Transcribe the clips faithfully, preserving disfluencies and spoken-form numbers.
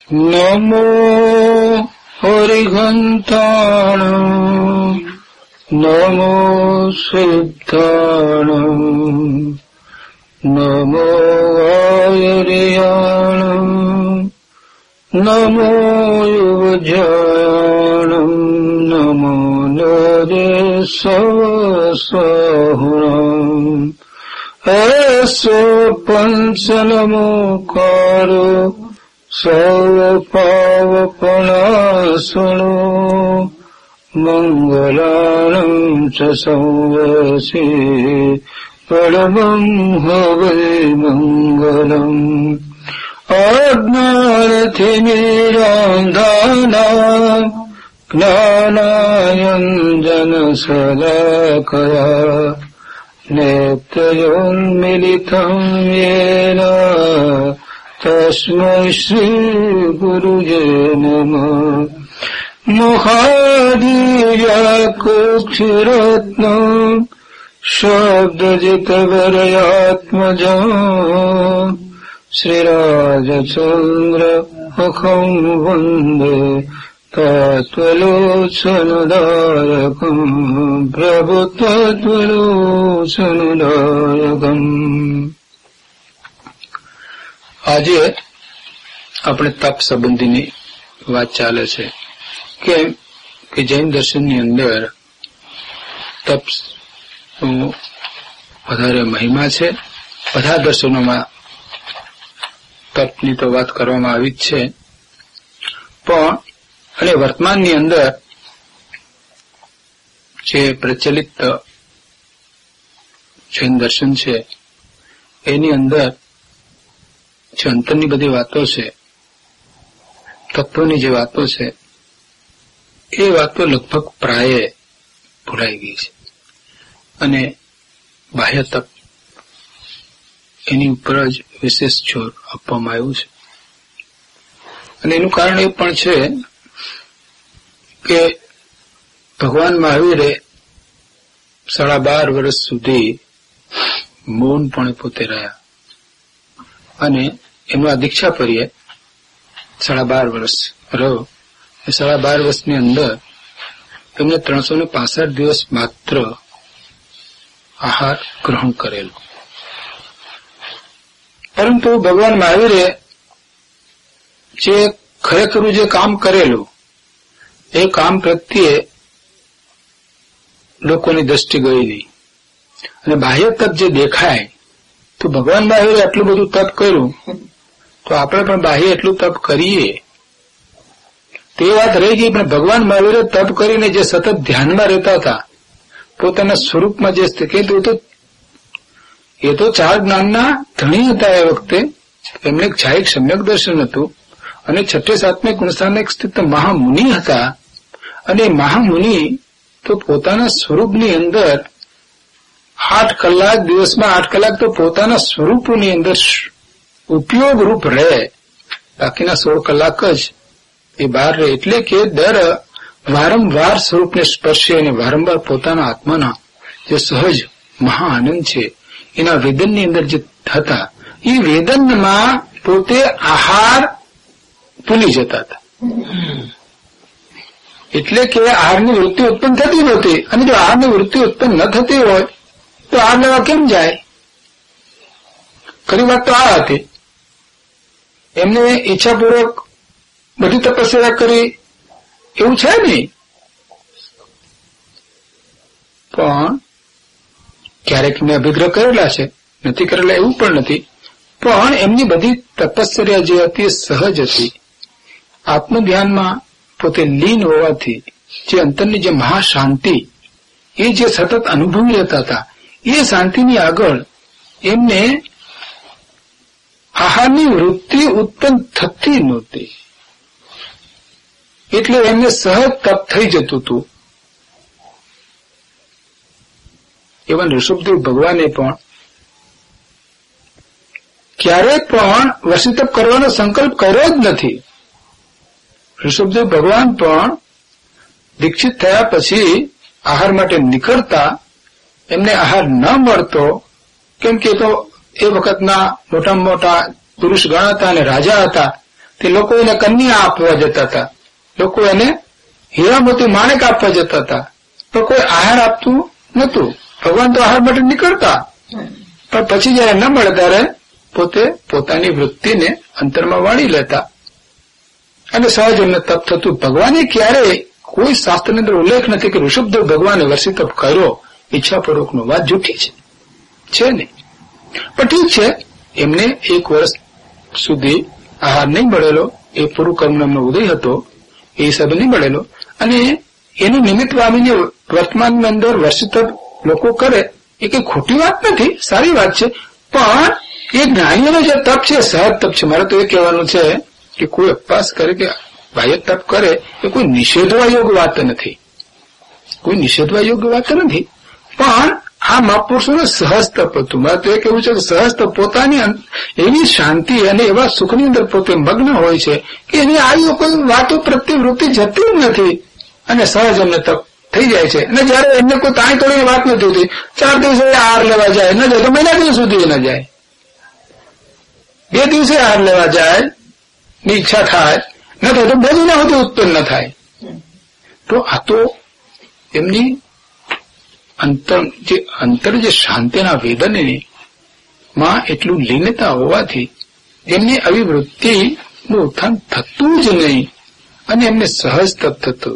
નમો હરિહંતાણં નમો સિદ્ધાણં નમો આયર્યાણં નમો યુવજાણં નમો નરેશવસહુણં એસો પંચ નમોકારો સર્વપાવપણાસણો મંગલાણં ચ સંવસી પરમં હવૈ મંગલમ અજ્ઞાનતિમિરાંધાનાં જ્ઞાનાંજનશલાકયા નેત્રયોન્મિલિतं યેન તસ્મૈ શ્રી ગુરુજે નમઃ. મહાદીવ્યાકુક્ષિરત્નં શબ્દજિતવરયાત્મજં શ્રીરાજચંદ્ર અખં વંદે તત્વલોચનદાયકં પ્રભુ તત્વલોચનદાયકં. આજે આપણે તપ સંબંધીની વાત ચાલે છે કેમ કે જૈન દર્શનની અંદર તપ વધારે મહિમા છે. બધા દર્શનોમાં તપની તો વાત કરવામાં આવી જ છે, પણ અને વર્તમાનની અંદર જે પ્રચલિત જૈન દર્શન છે એની અંદર જે અંતરની બધી વાતો છે, તત્વની જે વાતો છે, એ વાતો લગભગ પ્રાયે ભૂલાઈ ગઈ છે અને બાહ્ય તપ એની ઉપર જ વિશેષ જોર આપવામાં આવ્યું છે. અને એનું કારણ એ પણ છે કે ભગવાન મહાવીરે સાડા બાર વર્ષ સુધી મૌનપણે પોતે રહ્યા અને એનું આ દીક્ષા પર્યે સાડા બાર વર્ષ રહ્યો. એ સાડા બાર વર્ષની અંદર એમને ત્રણસો ને પાસઠ દિવસ માત્ર આહાર ગ્રહણ કરેલો. પરંતુ ભગવાન મહાવીરે જે ખરેખર જે કામ કરેલું એ કામ પ્રત્યે લોકોની દ્રષ્ટિ ગઈ નહીં અને બાહ્ય તપ જે દેખાય તો ભગવાન મહાવીરે આટલું બધું તપ કર્યું તો આપણે પણ બાહ્ય એટલું તપ કરીએ તે વાત રહી ગઈ. પણ ભગવાન મહાવીરે તપ કરીને જે સતત ધ્યાનમાં રહેતા હતા, પોતાના સ્વરૂપમાં જે સ્થિતિ, તો એ તો ચાર જ્ઞાનના ધણી હતા. એ વખતે એમને એક છાયક સમ્યક દર્શન હતું અને છઠ્ઠે સાતમે ગુણસ્થાને સ્થિત મહામુનિ હતા. અને મહામુનિ તો પોતાના સ્વરૂપની અંદર આઠ કલાક દિવસમાં આઠ કલાક તો પોતાના સ્વરૂપની અંદર ઉપયોગ રૂપ રહે, બાકીના સોળ કલાક જ એ બહાર રહે. એટલે કે દર વારંવાર સ્વરૂપને સ્પર્શે અને વારંવાર પોતાના આત્માના જે સહજ મહા આનંદ છે એના વેદનની અંદર જે હતા, એ વેદનમાં પોતે આહાર ભૂલી જતા હતા. એટલે કે આહારની વૃત્તિ ઉત્પન્ન થતી નહોતી. અને જો આહારની વૃત્તિ ઉત્પન્ન ન થતી હોય તો આહાર લેવા કેમ જાય? ખરી વાત તો આ હતી. એમને ઈચ્છાપૂર્વક બધી તપસ્યા કરી એવું છે નહીં, પણ ક્યારેક મેં અભિગ્રહ કરેલા છે, નથી કરેલા એવું પણ નથી. પણ એમની બધી તપસ્યા જે હતી એ સહજ હતી. આત્મધ્યાનમાં પોતે લીન હોવાથી જે અંતરની જે મહાશાંતિ એ જે સતત અનુભવી રહેતા હતા, એ શાંતિની આગળ એમને આહારની વૃત્તિ ઉત્પન્ન થતી નહોતી. એટલે એમને સહજ તપ થઈ જતું હતું. એવા ઋષભદેવ ભગવાને પણ ક્યારેય પણ વશી તપ કરવાનો સંકલ્પ કર્યો જ નથી. ઋષભદેવ ભગવાન પણ દીક્ષિત થયા પછી આહાર માટે નીકળતા, એમને આહાર ન મળતો, કેમ કે તો એ વખતના મોટા મોટા પુરુષ ગણાતા અને રાજા હતા, તે લોકો એને કન્યા આપવા જતા હતા, લોકો એને હીરા મોતી માણેક આપવા જતા હતા, તો કોઈ આહાર આપતું નતું. ભગવાન તો આહાર માટે નીકળતા, પણ પછી જયારે ન મળે ત્યારે પોતે પોતાની વૃત્તિને અંતરમાં વાળી લેતા અને સહજ એમને તપ થતું. ભગવાને ક્યારેય કોઈ શાસ્ત્રની અંદર ઉલ્લેખ નથી કે ઋષભદેવ ભગવાને વર્ષી તપ કર્યો. ઈચ્છાપૂર્વકનો વાત જૂઠી છે, છે નહીં. પણ ઠીક છે, એમને એક વર્ષ સુધી આહાર નહીં મળેલો, એ પૂરું કર્મનો એમનો ઉદય હતો, એ હિસાબે નહીં મળેલો, અને એનું નિમિત્ત પામીને વર્તમાનની અંદર વર્ષી તપ લોકો કરે એ કઈ ખોટી વાત નથી, સારી વાત છે. પણ એ જ્ઞાનીઓનો જે તપ છે સહજ તપ છે. મારે તો એ કહેવાનું છે કે કોઈ અપવાસ કરે કે બાહ્ય તપ કરે એ કોઈ નિષેધવા યોગ્ય વાત નથી, કોઈ નિષેધવા યોગ્ય વાત નથી. પણ આ મહાપુરુષોનું સહજ તપ હતું. મારે તો એ કહેવું છે કે સહજ તપ પોતાની એવી શાંતિ અને એવા સુખની અંદર પોતે મગ્ન હોય છે કે એની આવી કોઈ વાતો પ્રત્યે વૃત્તિ જતી જ નથી અને સહજ એમને તપ થઈ જાય છે. અને જયારે એમને કોઈ તાણી તોડીની વાત નથી હોતી, ચાર દિવસે આહાર લેવા જાય, ન જાય તો મહિના દિવસ સુધી ન જાય, બે દિવસે આહાર લેવા જાય ની ઈચ્છા થાય, ન થાય તો બે મહિના સુધી ઉત્પન્ન ન થાય. તો આ તો એમની અંતર જે અંતર જે શાંતિના વેદનની માં એટલું લીનતા હોવાથી એમની આવી વૃત્તિનું ઉત્થાન થતું જ નહીં અને એમને સહજ તપ થતું.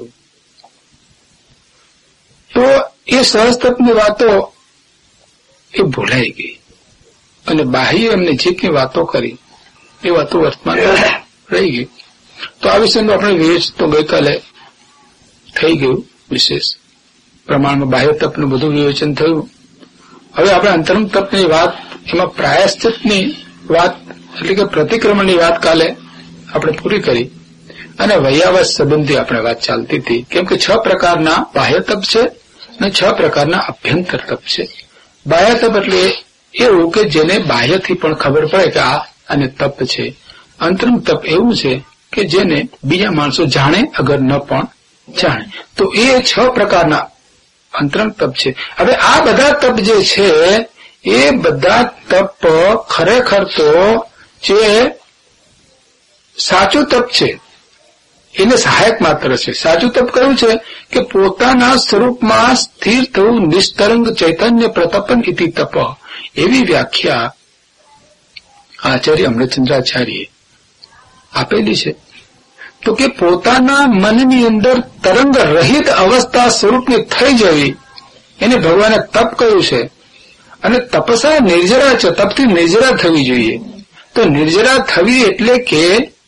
તો એ સહજ તપની વાતો એ ભૂલાઈ ગઈ અને બાહ્ય એમને જે કઈ વાતો કરી એ વાતો વર્તમાન રહી ગઈ. તો આ વિષયનું આપણે વિવેચ તો ગઈકાલે થઈ ગયું, વિશેષ પ્રમાણમાં બાહ્ય તપનું બધું વિવેચન થયું. હવે આપણે અંતરંગ તપની વાત, એમાં પ્રાયશ્ચિતની વાત એટલે કે પ્રતિક્રમણની વાત કાલે આપણે પૂરી કરી અને વૈયાવસ સંબંધી આપણે વાત ચાલતી હતી. કેમ કે છ પ્રકારના બાહ્ય તપ છે અને છ પ્રકારના અભ્યંતર તપ છે. બાહ્ય તપ એટલે એવું કે જેને બાહ્યથી પણ ખબર પડે કે આ અને તપ છે. અંતરંગ તપ એવું છે કે જેને બીજા માણસો જાણે અગર ન પણ જાણે. તો એ છ પ્રકારના અંતરંગ તપ છે. હવે આ બધા તપ જે છે એ બધા તપ ખરેખર તો જે સાચું તપ છે એને સહાયક માત્ર છે. સાચું તપ કયું છે કે પોતાના સ્વરૂપમાં સ્થિર થવું, નિસ્તરંગ ચૈતન્ય પ્રતપન ઇતિ તપ. એવી વ્યાખ્યા આચાર્ય અમૃતચંદ્રાચાર્ય આપેલી છે. તો કે પોતાના મનની અંદર તરંગ રહિત અવસ્થા સ્વરૂપની થઈ જવી એને ભગવાને તપ કહ્યું છે. અને તપસ્યા નિર્જરા છે, તપથી નિર્જરા થવી જોઈએ. તો નિર્જરા થવી એટલે કે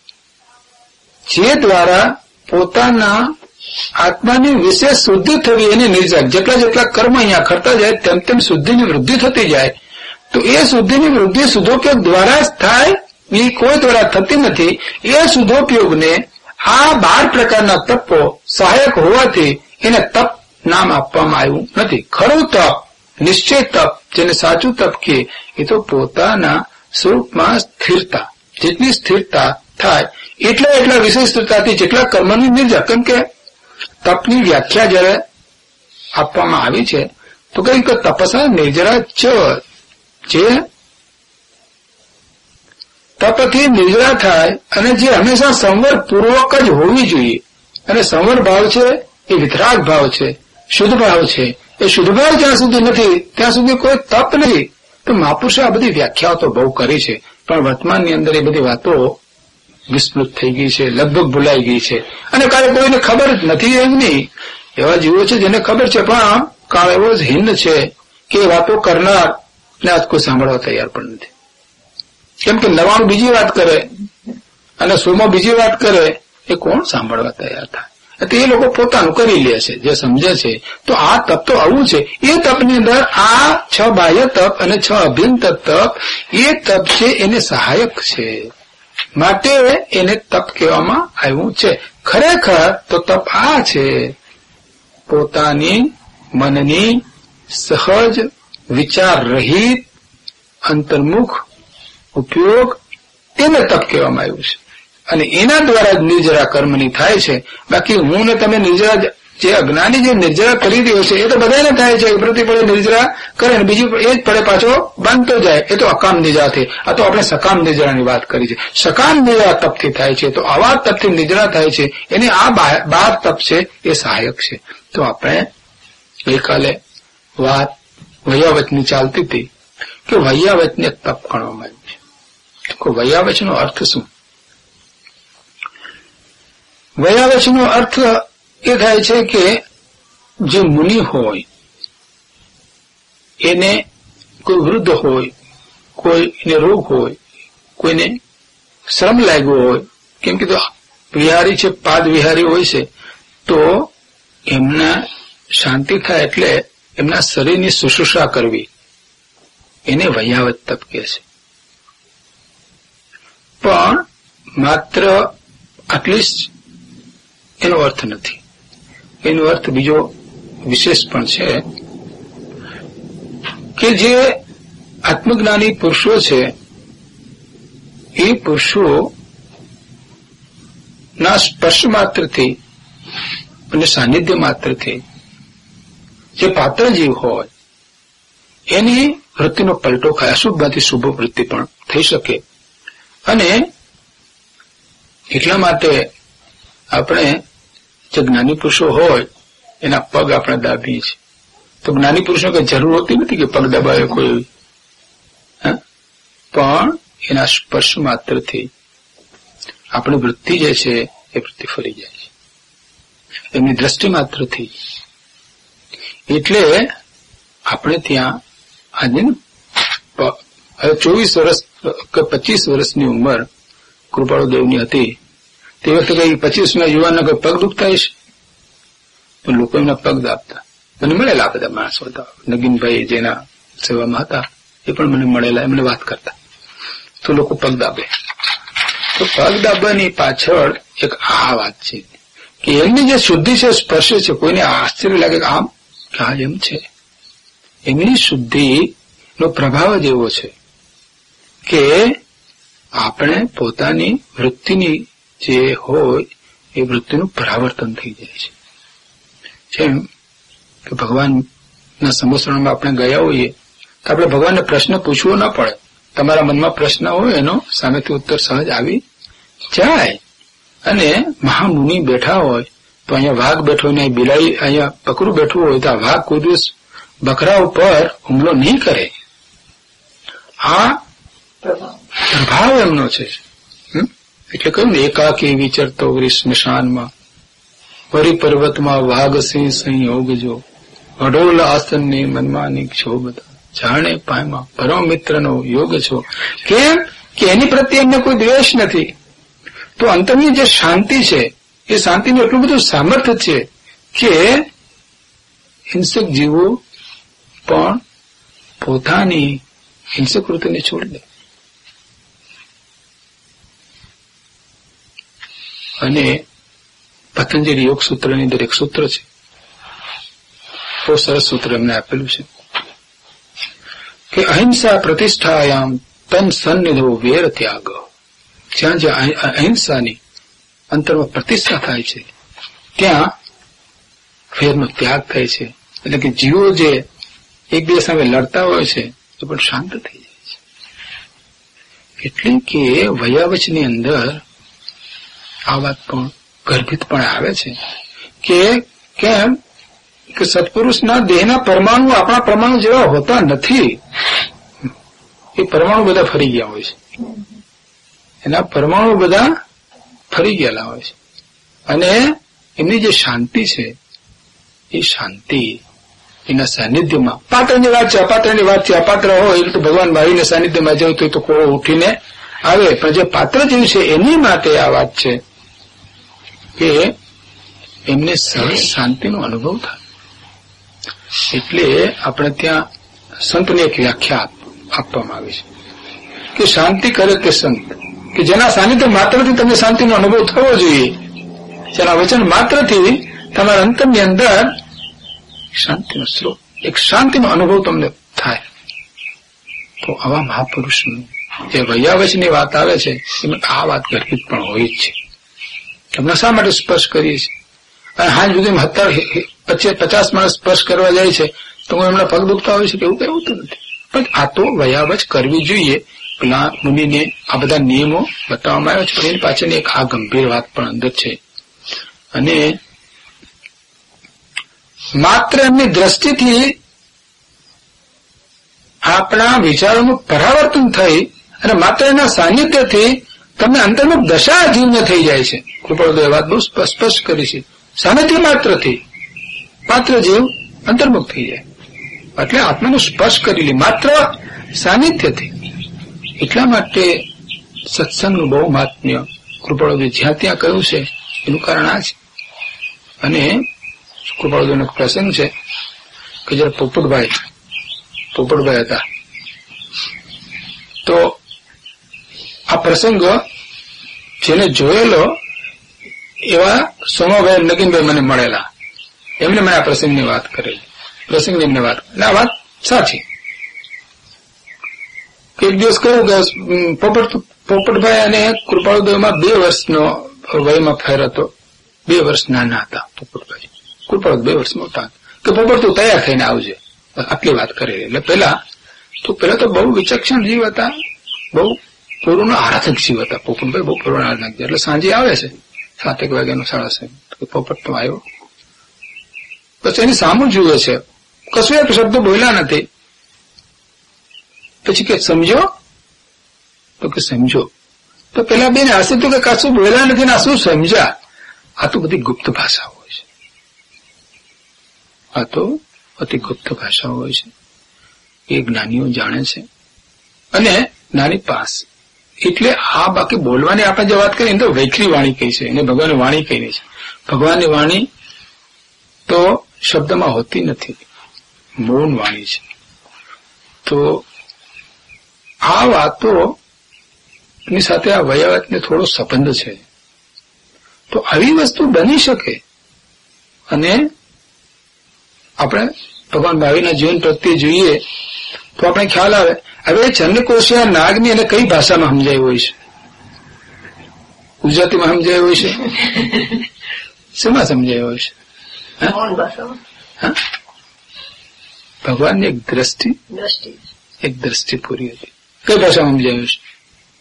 જે દ્વારા પોતાના આત્માની વિશેષ શુદ્ધિ થવી એને નિર્જરા. જેટલા જેટલા કર્મ અહીંયા કરતા જાય તેમ તેમ શુદ્ધિની વૃદ્ધિ થતી જાય. તો એ શુદ્ધિની વૃદ્ધિ શુદ્ધોપયોગ દ્વારા જ થાય, એ કોઈ દ્વારા થતી નથી. એ શુદ્ધોપયોગને આ બાર પ્રકારના તપો સહાયક હોવાથી એને તપ નામ આપવામાં આવ્યું નથી. ખરું તપ, નિશ્ચય તપ, જેને સાચું તપ કહે એ તો પોતાના સ્વરૂપમાં સ્થિરતા. જેટલી સ્થિરતા થાય એટલા એટલા વિશેષ સ્થિરતાથી જેટલા કર્મની નિર્જા. કેમ કે તપની વ્યાખ્યા જયારે આપવામાં આવી છે તો કઈ કે તપસ્યા નિર્જરા ચ, જે તપથી નિર્જરા થાય અને જે હંમેશા સંવર પૂર્વક જ હોવી જોઈએ. અને સંવર ભાવ છે એ વિતરાગ ભાવ છે, શુદ્ધ ભાવ છે. એ શુદ્ધ ભાવ જ્યાં સુધી નથી ત્યાં સુધી કોઈ તપ નથી. તો મહાપુરુષે આ બધી વ્યાખ્યાઓ તો બહુ કરી છે, પણ વર્તમાનની અંદર એ બધી વાતો વિસ્મૃત થઈ ગઈ છે, લગભગ ભૂલાઈ ગઈ છે. અને કાલે કોઈને ખબર જ નથી. એમ નહીં, એવા જીવો છે જેને ખબર છે, પણ કાળ એવો જ હિન્દ છે કે વાતો કરનાર ને આજ કોઈ સાંભળવા તૈયાર પણ નથી. કેમ કે નવાણું બીજી વાત કરે અને સોમો બીજી વાત કરે, એ કોણ સાંભળવા તૈયાર થાય? તો એ લોકો પોતાનું કરી લે છે, જે સમજે છે. તો આ તપ તો આવું છે. એ તપની અંદર આ છ બાહ્ય તપ અને છ અભ્યંતર તપ, એ તપ છે એને સહાયક છે, માટે એને તપ કહેવામાં આવ્યું છે. ખરેખર તો તપ આ છે પોતાની મનની સહજ વિચાર રહિત અંતર્મુખ ઉપયોગ, એને તપ કહેવામાં આવ્યું છે. અને એના દ્વારા જ નિર્જરા કર્મની થાય છે. બાકી હું ને તમે નિર્જરા જે અજ્ઞાની જે નિર્જરા કરી રહ્યો છે એ તો બધાને થાય છે. પ્રતિપળે નિર્જરા કરે ને બીજી એ જ પડે પાછો બાંધતો જાય. એ તો અકામ નિજરા થી. આ તો આપણે સકામ નિજરાની વાત કરી છે. સકામ નિજરા તપથી થાય છે. તો આવા તપથી નિજરા થાય છે. એને આ બાર તપ છે એ સહાયક છે. તો આપણે ગઈકાલે વાત વૈયાવચની ચાલતી હતી કે વૈયાવચને તપ ગણવામાં આવ્યું છે. વૈયાવચનો અર્થ શું? વૈયાવચનો અર્થ એ થાય છે કે જે મુનિ હોય એને કોઈ વૃદ્ધ હોય, કોઈને રોગ હોય, કોઈને શ્રમ લાગ્યો હોય, કેમ કે તો વિહારી છે, પાદ વિહારી હોય છે, તો એમના શાંતિ થાય એટલે એમના શરીરની શુશ્રૂષા કરવી એને વૈયાવચ તપ કહે છે. પણ માત્ર આટલી જ એનો અર્થ નથી. એનો અર્થ બીજો વિશેષ પણ છે કે જે આત્મજ્ઞાની પુરુષો છે એ પુરુષો ના સ્પર્શ માત્રથી અને સાનિધ્ય માત્રથી જે પાત્ર જીવ હોય એની વૃત્તિનો પલટો ખાય, અશુભમાંથી શુભ વૃત્તિ પણ થઈ શકે. અને એટલા માટે આપણે જે જ્ઞાની પુરુષો હોય એના પગ આપણે દાબીએ છીએ. તો જ્ઞાની પુરુષો કઈ જરૂર હોતી નથી કે પગ દબાવે કોઈ, પણ એના સ્પર્શ માત્રથી આપણી વૃત્તિ જે છે એ વૃત્તિ ફરી જાય છે, એમની દ્રષ્ટિ માત્રથી. એટલે આપણે ત્યાં આજે હવે ચોવીસ વર્ષ કે પચીસ વર્ષની ઉંમર કૃપાળુદેવની હતી. તે વખતે કઈ પચીસના યુવાનના કોઈ પગ દુખતા હશે તો લોકો એમના પગ દાબતા. મને મળેલા બધા માણસો હતા, નગીનભાઈ જેના સેવામાં હતા એ પણ મને મળેલા, એમને વાત કરતા. તો લોકો પગ દાબે. તો પગ દાબવાની પાછળ એક આ વાત છે કે એમની જે શુદ્ધિ છે, સ્પર્શ છે, કોઈને આશ્ચર્ય લાગે કે આમ કે આ એમ છે. એમની શુદ્ધિ નો પ્રભાવ જ એવો છે કે આપણે પોતાની વૃત્તિની જે હોય એ વૃત્તિનું પરાવર્તન થઈ જાય છે. જેમ કે ભગવાનના સમસ્રણમાં આપણે ગયા હોઈએ તો આપણે ભગવાનને પ્રશ્ન પૂછવો ન પડે. તમારા મનમાં પ્રશ્ન હોય એનો સામેથી ઉત્તર સહજ આવી જાય. અને મહામુનિ બેઠા હોય તો અહીંયા વાઘ બેઠો ને બિલાડી અહીંયા બકરું બેઠું હોય તો આ વાઘ કોઈ દિવસ બકરા ઉપર હુમલો નહીં કરે. આ પ્રભાવ એમનો છે. એટલે કહ્યું ને, એકાકી વિચરતો સ્મશાનમાં વરી પર્વતમાં વાઘ સિંહ સંયોગ જો અઢોલ આસનની મનમાની ક્ષોભતા જાણે પાયમાં પરમ મિત્રનો યોગ છો. કેમ કે એની પ્રત્યે એમને કોઈ દ્વેષ નથી. તો અંતરની જે શાંતિ છે એ શાંતિનું એટલું બધું સામર્થ્ય છે કે હિંસક જીવો પણ પોતાની હિંસક વૃત્તિને છોડી દે. અને પતંજલિ યોગ સૂત્રની અંદર એક સૂત્ર છે, બહુ સરસ સૂત્ર એમને આપેલું છે કે અહિંસા પ્રતિષ્ઠાયામ તન સન્નિધો વેર ત્યાગ. જ્યાં જ્યાં અહિંસાની અંતરમાં પ્રતિષ્ઠા થાય છે ત્યાં વેરનો ત્યાગ થાય છે. એટલે કે જીવો જે એકબીજા સામે લડતા હોય છે એ પણ શાંત થઈ જાય છે. એટલે કે વૈયાવચની અંદર આ વાત પણ ગર્ભિતપણે આવે છે કે કેમ કે સત્પુરુષના દેહના પરમાણુ આપણા પરમાણુ જેવા હોતા નથી. એ પરમાણુ બધા ફરી ગયા હોય છે, એના પરમાણુ બધા ફરી ગયેલા હોય છે. અને એમની જે શાંતિ છે એ શાંતિ એના સાનિધ્યમાં, પાત્રની વાત છે, અપાત્રની વાત છે. અપાત્ર હોય એટલે તો ભગવાન મહાવીરને સાનિધ્યમાં જવું તો કોળો ઉઠીને આવે, પણ જે પાત્ર જેવું છે એની માટે આ વાત છે કે એમને સહજ શાંતિનો અનુભવ થાય. એટલે આપણે ત્યાં સંતની એક વ્યાખ્યા આપવામાં આવી છે કે શાંતિ કરે તે સંત, કે જેના સાનિધ્ય માત્રથી તમને શાંતિનો અનુભવ થવો જોઈએ, જેના વચન માત્રથી તમારા અંતરની અંદર શાંતિનો સ્ત્રોત, એક શાંતિનો અનુભવ તમને થાય. તો આવા મહાપુરુષનું જે વૈયાવચની વાત આવે છે એમાં આ વાત ગર્ભિત પણ હોય જ છે. આપણે શા માટે સ્પર્શ કરીએ છીએ? અને હાલ સુધી સત્તર પચીસ પચાસ માણસ સ્પર્શ કરવા જાય છે તો એમના પગ દુખતા હોય છે કે એવું કઈ હોતું નથી. પણ આ તો વયાવચ કરવી જોઈએ. પેલા મુનિને આ બધા નિયમો બતાવવામાં આવ્યા છે, પણ એની પાછળની એક આ ગંભીર વાત પણ અંદર છે. અને માત્ર એમની દ્રષ્ટિથી આપણા વિચારોનું પરાવર્તન થઈ અને માત્ર એના સાનિધ્યથી તમને અંતર્મુખ દશા જીવને થઈ જાય છે. કૃપાળુદેવ એ વાત બહુ સ્પષ્ટ કરી છે. સાનિધ્ય માત્રથી માત્ર જીવ અંતર્મુખ થઈ જાય એટલે આત્માનું સ્પર્શ કરી લે માત્ર સાનિધ્યથી. એટલા માટે સત્સંગનું બહુ મહાત્મ્ય કૃપાળુદેવ જ્યાં ત્યાં કહ્યું છે એનું કારણ આ છે. અને કૃપાળુદેવનો પ્રસંગ છે કે જયારે પોપટભાઈ પોપટભાઈ હતા તો આ પ્રસંગ જેને જોયેલો એવા સોમાભાઈ નગીનભાઈ મને મળેલા, એમને મને આ પ્રસંગની વાત કરેલી. પ્રસંગની એમને વાત એટલે આ વાત સાચી. એક દિવસ કહ્યું કે પોપટ પોપટભાઈ અને કૃપાળુદેવમાં બે વર્ષનો વયમાં ફેર હતો. બે વર્ષ નાના હતા પોપટભાઈ. કૃપાળુ બે વર્ષ મોટા હતા કે પોપટ તું તૈયાર થઈને આવજે, આટલી વાત કરેલી. એટલે પેલા તો પેલા તો બહુ વિચક્ષણ જીવ હતા, બહુ પૂર્વનો આરાધક જીવ હતા પોપટભાઈ, બહુ પૂર્વનો આરાધક જીવ. એટલે સાંજે આવે છે સાતેક વાગ્યાનો સાડા સાત પોપટ તો આવ્યો. પછી એની સામું જુએ છે, કશું એક શબ્દ બોલ્યા નથી. પછી કે સમજો, તો કે સમજો. તો પેલા બેન હશે તો કે કશું બોલ્યા નથી ને આ શું સમજ્યા? આ તો બધી ગુપ્ત ભાષા હોય છે, આ તો અતિ ગુપ્ત ભાષા હોય છે. એ જ્ઞાનીઓ જાણે છે અને જ્ઞાની પાસ. એટલે આ બાકી બોલવાની આપણે જે વાત કરીએ ને તો વૈખરી વાણી કહી છે, એને ભગવાનની વાણી કહી છે. ભગવાનની વાણી તો શબ્દમાં હોતી નથી, મૌન વાણી છે. તો આ વાતો ની સાથે આ વયાવતને થોડો સંબંધ છે. તો આવી વસ્તુ બની શકે અને આપણે ભગવાન ભાવિના જીવન પ્રત્યે જોઈએ તો આપણે ખ્યાલ આવે. હવે ચંદ્રકોશિયા નાગની એને કઈ ભાષામાં સમજાયું હોય છે? ગુજરાતીમાં સમજાયું હોય છે? શેમાં સમજાયું હોય છે? ભગવાનની એક દ્રષ્ટિ એક દ્રષ્ટિ પૂરી હતી. કઈ ભાષામાં સમજાયું છે?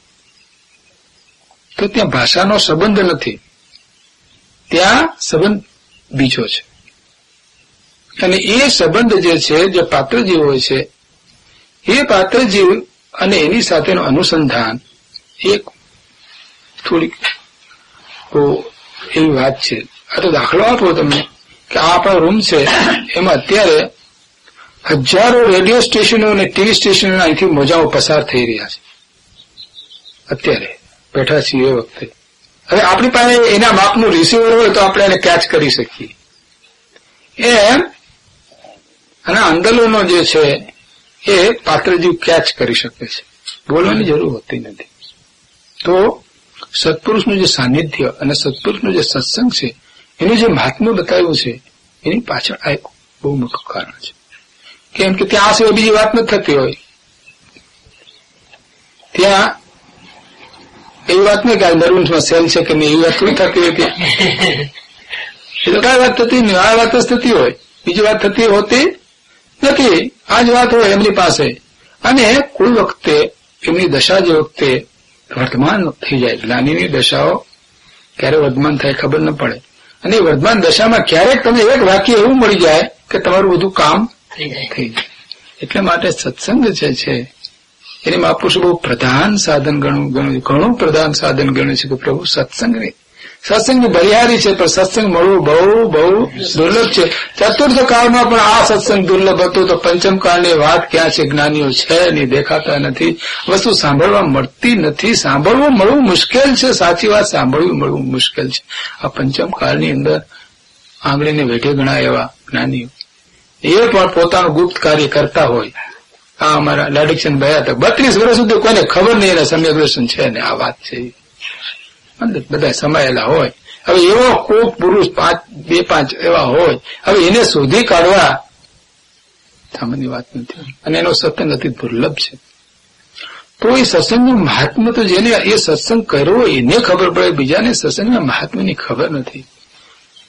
તો ત્યાં ભાષાનો સંબંધ નથી, ત્યાં સંબંધ બીજો છે. અને એ સંબંધ જે છે, જે પાત્રજીવ હોય છે, એ પાત્રજીવ અને એની સાથેનું અનુસંધાન એક થોડીક એવી વાત છે. આ તો દાખલો આપો તમને કે આ આપણો રૂમ છે, એમાં અત્યારે હજારો રેડિયો સ્ટેશનો અને ટીવી સ્ટેશનો અહીંથી મોજાઓ પસાર થઈ રહ્યા છે. અત્યારે બેઠા છીએ એ વખતે હવે આપણી પાસે એના માપનું રિસીવર હોય તો આપણે એને કેચ કરી શકીએ. એમ અને આંદોલનો જે છે એ પાત્રજીવ કેચ કરી શકે છે, બોલવાની જરૂર હોતી નથી. તો સત્પુરુષનું જે સાનિધ્ય અને સત્પુરુષનું જે સત્સંગ છે એનું જે મહાત્મ્ય બતાવ્યું છે એની પાછળ આ એક બહુ મોટું કારણ છે. કેમ કે ત્યાં આ સિવાય બીજી વાત નથી થતી હોય. ત્યાં એવી વાત નહીં કે આ નર્વસમાં સેલ છે કે નહીં, એવી વાત થોડી થતી હોય ત્યાં. એ તો કઈ વાત થતી નહીં, આ વાત જ થતી હોય, બીજી વાત થતી હોતી નથી. આ જ વાત હોય એમની પાસે. અને કોઈ વખતે એમની દશા જે વખતે વર્તમાન થઈ જાય, જ્ઞાનીની દશાઓ ક્યારે વર્તમાન થાય ખબર ન પડે. અને એ વર્તમાન દશામાં ક્યારેક તમે એક વાક્ય એવું મળી જાય કે તમારું બધું કામ થઈ જાય. એટલે માટે સત્સંગ જે છે એને મહાપુરુષો બહુ પ્રધાન સાધન ગણું ગણું ઘણું પ્રધાન સાધન ગણ્યું છે કે પ્રભુ સત્સંગની સત્સંગની બલિહારી છે, પણ સત્સંગ મળવું બહુ બહુ દુર્લભ છે. ચતુર્થ કાળમાં પણ આ સત્સંગ દુર્લભ હતો તો પંચમ કાળની વાત ક્યાં છે? જ્ઞાનીઓ છે નહીં, દેખાતા નથી, વસ્તુ સાંભળવા મળતી નથી. સાંભળવું મળવું મુશ્કેલ છે, સાચી વાત સાંભળવું મળવું મુશ્કેલ છે. આ પંચમ કાળની અંદર આંગળીને વેઠે ઘણા એવા જ્ઞાનીઓ એ પણ પોતાનું ગુપ્ત કાર્ય કરતા હોય. આ અમારા લાડીક્ષણ ભયા હતા, બત્રીસ વર્ષ સુધી કોઈને ખબર નહીં એના સમ્યક દર્શન છે ને આ વાત છે. બધા સમાયેલા હોય. હવે એવો કોક પુરુષ પાંચ બે પાંચ એવા હોય, હવે એને શોધી કાઢવા સામાન્ય વાત નથી. અને એનો સત્સંગ અતિ દુર્લભ છે. તો એ સત્સંગનું મહાત્મ્ય તો જેને એ સત્સંગ કર્યો એને ખબર પડે, બીજાને સત્સંગના મહાત્મ્યની ખબર નથી.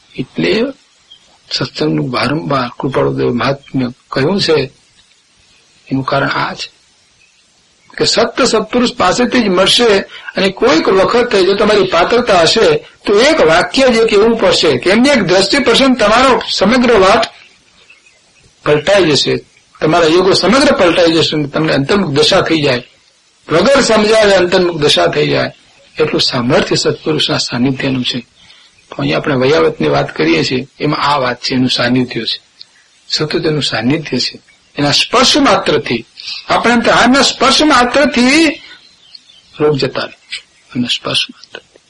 એટલે સત્સંગનું વારંવાર કૃપાળુદેવ મહાત્મ્ય કહ્યું છે. એનું કારણ આ છે કે સત્ય સત્પુરુષ પાસેથી જ મળશે. અને કોઈક વખત જો તમારી પાત્રતા હશે તો એક વાક્ય જે કહેવું પડશે કે એમની એક દ્રષ્ટિ પડશે, તમારો સમગ્ર વાત પલટાઈ જશે, તમારા યોગો સમગ્ર પલટાઈ જશે, તમને અંતર્મુખ દશા થઈ જાય, વગર સમજાવે અંતર્મુખ દશા થઈ જાય. એટલું સામર્થ્ય સત્પુરુષના સાનિધ્યનું છે. તો અહીંયા આપણે વયાવતની વાત કરીએ છીએ, એમાં આ વાત છે, એનું સાનિધ્ય છે, સતત એનું સાનિધ્ય છે. એના સ્પર્શ માત્રથી આપણે હાથના સ્પર્શ માત્રથી રોગ જતા રહે, એના સ્પર્શ માત્રથી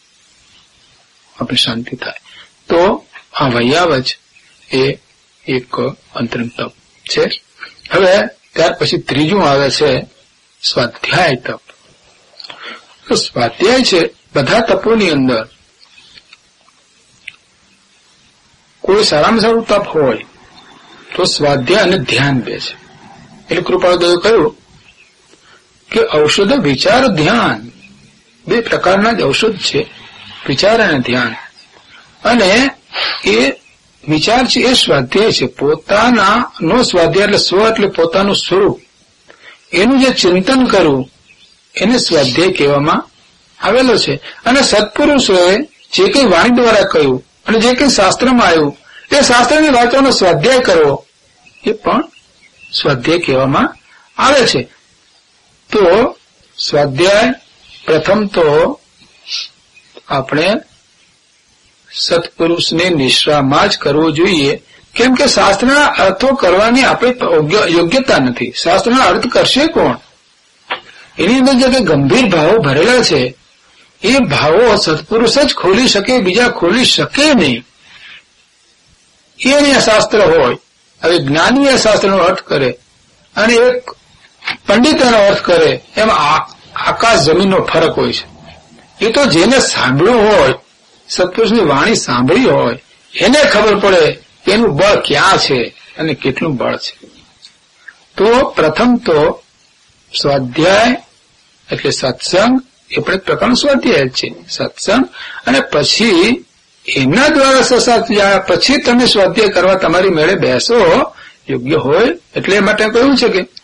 આપણી શાંતિ થાય. તો આ વૈયાવજ એ એક અંતરંગ તપ છે. હવે ત્યાર પછી ત્રીજું આવે છે સ્વાધ્યાય તપ. તો સ્વાધ્યાય છે બધા તપોની અંદર કોઈ સારામાં સારું તપ હોય તો સ્વાધ્યાય અને ધ્યાન બે છે. એટલે કૃપાળુદેવે કહ્યું કે ઔષધ વિચાર ધ્યાન બે પ્રકારના જ ઔષધ છે, વિચાર અને ધ્યાન. અને એ વિચાર છે એ સ્વાધ્યાય છે, પોતાના નો સ્વાધ્યાય એટલે સ્વ એટલે પોતાનું સ્વરૂપ, એનું જે ચિંતન કરવું એને સ્વાધ્યાય કહેવામાં આવેલો છે. અને સત્પુરુષોએ જે કંઈ વાણી દ્વારા કહ્યું અને જે કંઈ શાસ્ત્રમાં આવ્યું એ શાસ્ત્રની વાતોનો સ્વાધ્યાય કરવો એ પણ સ્વાધ્યાય કહેવામાં આવે છે. તો સ્વાધ્યાય પ્રથમ તો આપણે સત્પુરુષને નિશ્રામાં જ કરવો જોઈએ, કેમ કે શાસ્ત્રના અર્થો કરવાની આપણે યોગ્યતા નથી. શાસ્ત્રના અર્થ કરશે કોણ? એની અંદર જે કંઈ ગંભીર ભાવો ભરેલા છે એ ભાવો સત્પુરુષ જ ખોલી શકે, બીજા ખોલી શકે નહીં. એને શાસ્ત્ર હોય. હવે જ્ઞાની એ શાસ્ત્રનો અર્થ કરે અને એક પંડિત એનો અર્થ કરે, એમાં આકાશ જમીનનો ફરક હોય છે. એ તો જેને સાંભળ્યું હોય, સત્પુરુષની વાણી સાંભળી હોય, એને ખબર પડે કે એનું બળ ક્યાં છે અને કેટલું બળ છે. તો પ્રથમ તો સ્વાધ્યાય એટલે સત્સંગ એ પણ એક પ્રકારનો સ્વાધ્યાય છે, સત્સંગ. અને પછી એના દ્વારા સત્સંગ પછી તમે સ્વાધ્યાય કરવા તમારી મેળે બેસો યોગ્ય હોય. એટલે એ માટે કહ્યું છે કે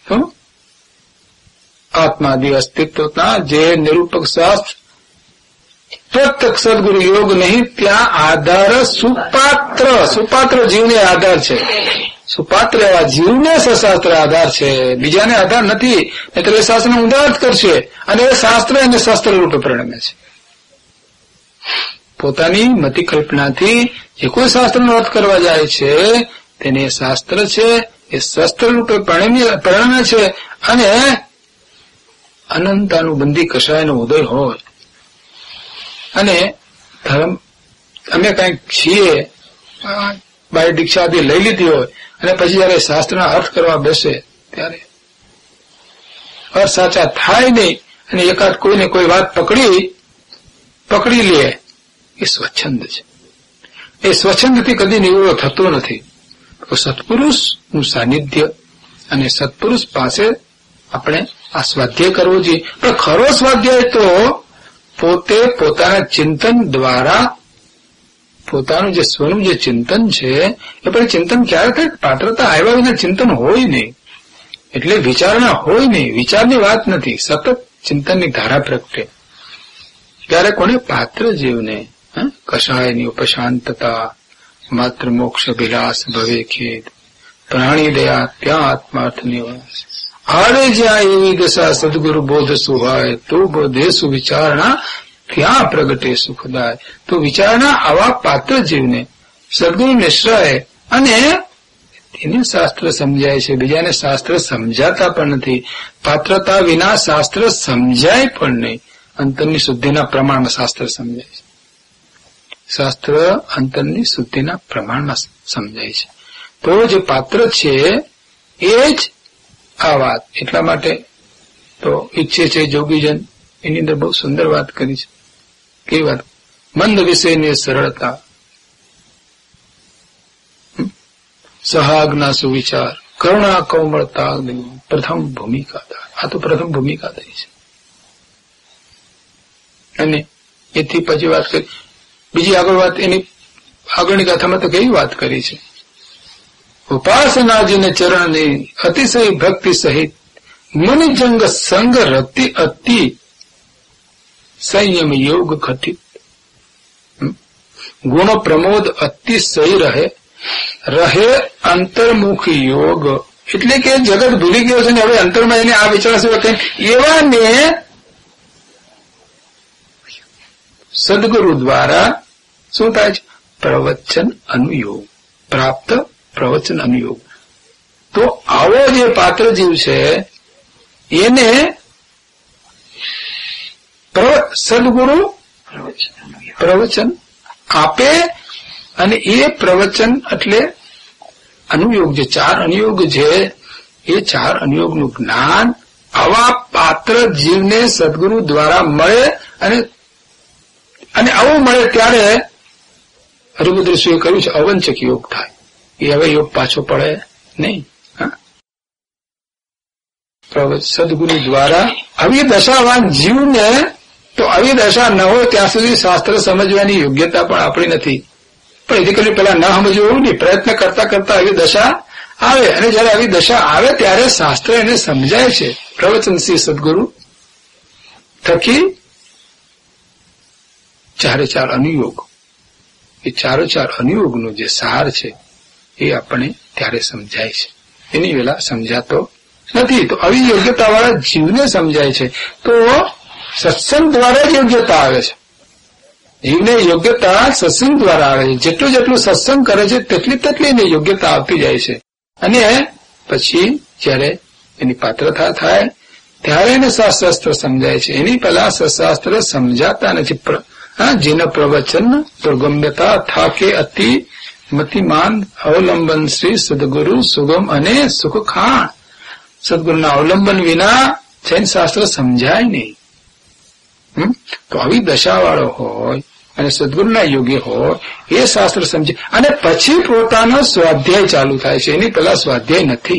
આત્માદિ અસ્તિત્વના જે નિરૂપક શાસ્ત્ર પ્રત્યક્ષ સદગુરુ યોગ નહીં, ત્યાં આધાર સુપાત્ર, સુપાત્ર જીવને આધાર છે. સુપાત્ર એવા જીવને સશાસ્ત્ર આધાર છે, બીજાને આધાર નથી. એટલે એ શાસ્ત્રનો ઊંધો અર્થ કરશે અને એ શાસ્ત્ર એને શાસ્ત્ર રૂપે પરિણમે છે. પોતાની મતિ કલ્પનાથી જે કોઈ શાસ્ત્રનો અર્થ કરવા જાય છે તેને એ શાસ્ત્ર છે, એ શસ્ત્ર રૂપે પરિણમે છે. અને અનંતાનુબંધી કષાયનો ઉદય હોય અને ધર્મ અમે કંઈક છીએ, બાય દીક્ષા લઈ લીધી હોય અને પછી જયારે શાસ્ત્રના અર્થ કરવા બેસે ત્યારે અર્થ સાચા થાય નહીં અને એકાદ કોઈને કોઈ વાત પકડી પકડી લે, એ સ્વચ્છંદ છે. એ સ્વચ્છંદથી કદી નિવૃત્ત થતો નથી. તો સત્પુરુષનું સાનિધ્ય અને સત્પુરુષ પાસે આપણે આ સ્વાધ્યાય કરવો જોઈએ. પણ ખરો સ્વાધ્યાય તો પોતે પોતાના ચિંતન દ્વારા પોતાનું જે સ્વનું જે ચિંતન છે એ પણ ચિંતન ક્યારે થાય? પાત્રતા આવ્યા વિના ચિંતન હોય નહીં, એટલે વિચારણા હોય નહીં, વિચારની વાત નથી, સતત ચિંતનની ધારા પ્રગટે. ત્યારે કોને? પાત્ર જીવને કષાયની ઉપશાંતતા, માત્ર મોક્ષ વિલાસ ભવે ખેદ, પ્રાણી દયા ત્યાં આત્માર્થ નિવાસ. આડે જ્યાં એવી દશા સદગુરુ બોધ સુહાય, તો બોધે સુવિચારણા ત્યાં પ્રગટે સુખદાય. તો વિચારણા આવા પાત્ર જીવને સદગુરુ નિશ્રય અને એને શાસ્ત્ર સમજાય છે, બીજાને શાસ્ત્ર સમજાતા પણ નથી. પાત્રતા વિના શાસ્ત્ર સમજાય પણ નહીં. અંતરની શુદ્ધિના પ્રમાણમાં શાસ્ત્ર સમજાય છે. શાસ્ત્ર અંતરની શુદ્ધિના પ્રમાણમાં સમજાય છે. તો જે પાત્ર છે એ જ આ વાત. એટલા માટે તો ઈચ્છે છે જોગીજન એની અંદર બહુ સુંદર વાત કરી છે. કેવી વાત? મંદ વિષયની સરળતા, સહાજ્ઞા સુવિચાર, કરુણા કૌમળતા, પ્રથમ ભૂમિકા. આ તો પ્રથમ ભૂમિકા થઈ છે. અને એથી પછી વાત કરી બીજી આગળ વાત એની આગળની ગાથામાં તો કેવી વાત કરી છે. ઉપાસનાજીને ચરણની અતિશય ભક્તિ સહિત મનિજંગ સંગ રતિ અતિ સંયમ યોગ કથિત. ગુણ પ્રમોદ અતિશય રહે રહે અંતર્મુખ યોગ, એટલે કે જગત ભૂલી ગયો છે ને હવે અંતરમાં એને આ વિચારશે એવાને સદગુરુ દ્વારા શું થાય છે? પ્રવચન અનુયોગ પ્રાપ્ત, પ્રવચન અનુયોગ. તો આવો જે પાત્ર જીવ છે એને સદગુરુ પ્રવચન આપે, અને એ પ્રવચન એટલે અનુયોગ, જે ચાર અનુયોગ છે એ ચાર અનુયોગનું જ્ઞાન આવા પાત્ર જીવને સદગુરુ દ્વારા મળે, અને અને આવું મળે ત્યારે હરિભદ્રશ્રીએ કહ્યું છે અવંચક યોગ થાય. એ હવે યોગ પાછો પડે નહીં. સદગુરુ દ્વારા આવી દશાવાન જીવને, તો આવી દશા ન હોય ત્યાં સુધી શાસ્ત્ર સમજવાની યોગ્યતા પણ આપણી નથી. પણ એથી કરી પેલા ન સમજવું એવું નહીં, પ્રયત્ન કરતા કરતા આવી દશા આવે, અને જયારે આવી દશા આવે ત્યારે શાસ્ત્ર એને સમજાય છે. પ્રવચન શ્રી સદગુરુ થકી ચારે ચાર અનુયોગ, એ ચારો ચાર અનુયોગનો જે સાર છે એ આપણે ત્યારે સમજાય છે, એની વેલા સમજાતો નથી. તો આવી યોગ્યતા વાળા જીવને સમજાય છે. તો સત્સંગ દ્વારા જ યોગ્યતા આવે છે. જીવને યોગ્યતા સત્સંગ દ્વારા આવે છે. જેટલું જેટલું સત્સંગ કરે છે તેટલી તેટલી એને યોગ્યતા આપતી જાય છે. અને પછી જયારે એની પાત્રતા થાય ત્યારે એને શાસ્ત્ર સમજાય છે. એની પહેલા શાસ્ત્ર સમજાતા નથી. જેના પ્રવચન દુર્ગમ્યતા થાકે અતિ મતિમાન અવલંબન શ્રી સદગુરુ સુગમ અને સુખ ખાણ. સદગુરુના અવલંબન વિના જૈન શાસ્ત્ર સમજાય નહીં. તો આવી દશાવાળો હોય અને સદગુરુના યોગ્ય હોય એ શાસ્ત્ર સમજે, અને પછી પોતાનો સ્વાધ્યાય ચાલુ થાય છે. એની પહેલા સ્વાધ્યાય નથી.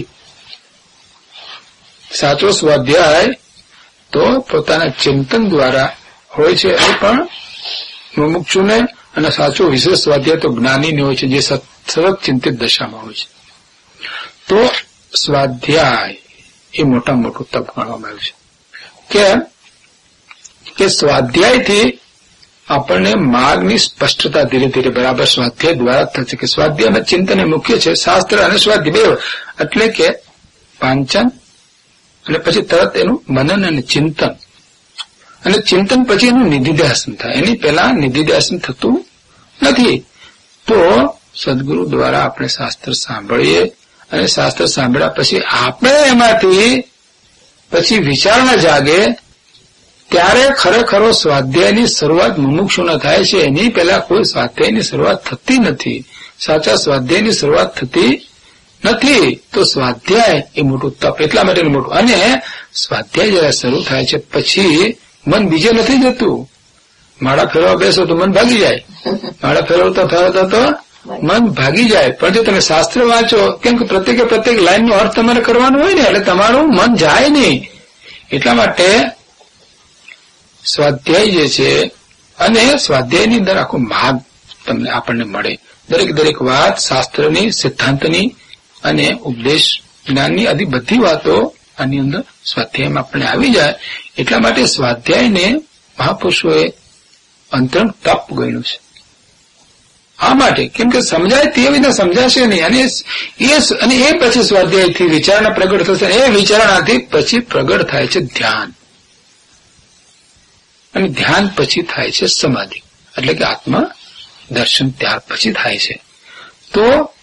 સાચો સ્વાધ્યાય તો પોતાના ચિંતન દ્વારા હોય છે. એ પણ મુમુક્ષુને, અને સાચો વિશેષ સ્વાધ્યાય તો જ્ઞાનીને હોય છે, જે સતત ચિંતિત દશામાં હોય છે. તો સ્વાધ્યાય એ મોટા મોટું તપ ગણવામાં આવ્યું છે. કે કે સ્વાધ્યાયથી આપણને માર્ગની સ્પષ્ટતા ધીરે ધીરે બરાબર સ્વાધ્યાય દ્વારા થશે. કે સ્વાધ્યાય અને ચિંતન મુખ્ય છે. શાસ્ત્ર અને સ્વાધ્યાય બે, એટલે કે પાંચન અને પછી તરત એનું મનન અને ચિંતન, અને ચિંતન પછી એનું નિધિધ્યાસન થાય. એની પહેલા નિધિધ્યાસન થતું નથી. તો સદગુરુ દ્વારા આપણે શાસ્ત્ર સાંભળીએ, અને શાસ્ત્ર સાંભળ્યા પછી આપણે એમાંથી પછી વિચારણા જાગે, ત્યારે ખરેખરો સ્વાધ્યાયની શરૂઆત મુમુક્ષુના થાય છે. એની પહેલા કોઈ સ્વાધ્યાયની શરૂઆત થતી નથી. સાચા સ્વાધ્યાયની શરૂઆત થતી નથી. તો સ્વાધ્યાય એ મોટું તપ, એટલા માટે મોટું. અને સ્વાધ્યાય જયારે શરૂ થાય છે પછી મન બીજે નથી જતું. માળા ફેરવા બેસો તો મન ભાગી જાય, માળા ફેરવતા ફેરવતા તો મન ભાગી જાય. પણ જો તમે શાસ્ત્ર વાંચો, કેમ કે પ્રત્યેકે પ્રત્યેક લાઈનનો અર્થ તમારે કરવાનો હોય ને, એટલે તમારું મન જાય નહીં. એટલા માટે સ્વાધ્યાય જે છે, અને સ્વાધ્યાયની અંદર આખો માર્ગ તમને આપણને મળે. દરેક દરેક વાત શાસ્ત્રની, સિદ્ધાંતની અને ઉપદેશ જ્ઞાનની આદિ બધી વાતો આની અંદર સ્વાધ્યાયમાં આપણને આવી જાય. એટલા માટે સ્વાધ્યાયને મહાપુરુષોએ અંતરંગ તપ ગણ્યું છે. આ માટે કેમ કે સમજાય તે વિના સમજાશે નહીં. અને એ અને એ પછી સ્વાધ્યાયથી વિચારણા પ્રગટ થશે. એ વિચારણાથી પછી પ્રગટ થાય છે ધ્યાન, અને ધ્યાન પછી થાય છે સમાધિ, એટલે કે આત્મા દર્શન ત્યાર પછી થાય છે. તો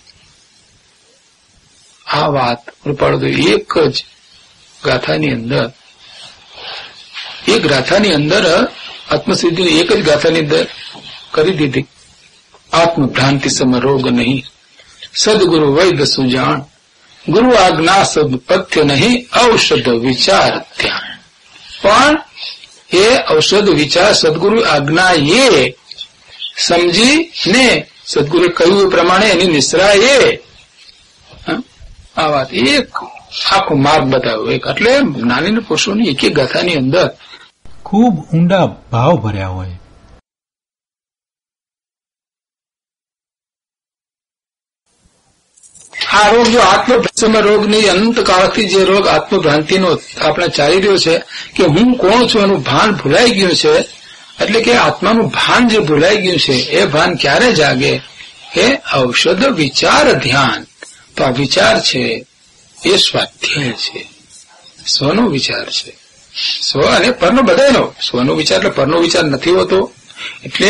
આ વાત કૃપાળુ એક જ ગાથાની અંદર, એક ગાથાની અંદર આત્મસિદ્ધિની એક જ ગાથાની અંદર કરી દીધી. આત્મભ્રાંતિ સમ રોગ નહીં, સદગુરુ વૈદ્ય સુજાણ, ગુરુ આજ્ઞા સબ પથ્ય નહીં, ઔષધ વિચાર ધ્યાન. પણ એ ઔષધ વિચાર સદગુરુ આજ્ઞા એ સમજી ને સદગુરુએ કહ્યું એ પ્રમાણે એની નિશ્રા એ આ વાત એક આખો માર્ગ બતાવ્યો. એક એટલે જ્ઞાની પુરુષોની એક એક ગાથાની અંદર ખૂબ ઊંડા ભાવ ભર્યા હોય. આ રોગ જો આત્મભ્રમ રોગની અનંત કાળથી જે રોગ આત્મભ્રાંતિનો આપણે ચાલી રહ્યો છે કે હું કોણ છું એનું ભાન ભૂલાઈ ગયું છે, એટલે કે આત્માનું ભાન જે ભૂલાઈ ગયું છે એ ભાન ક્યારે જાગે? એ ઔષધ વિચાર ધ્યાન. તો આ વિચાર છે એ સ્વાધ્યાય છે, સ્વનો વિચાર છે. સ્વ અને પરનો બધાનો. સ્વનો વિચાર એટલે પરનો વિચાર નથી હોતો. એટલે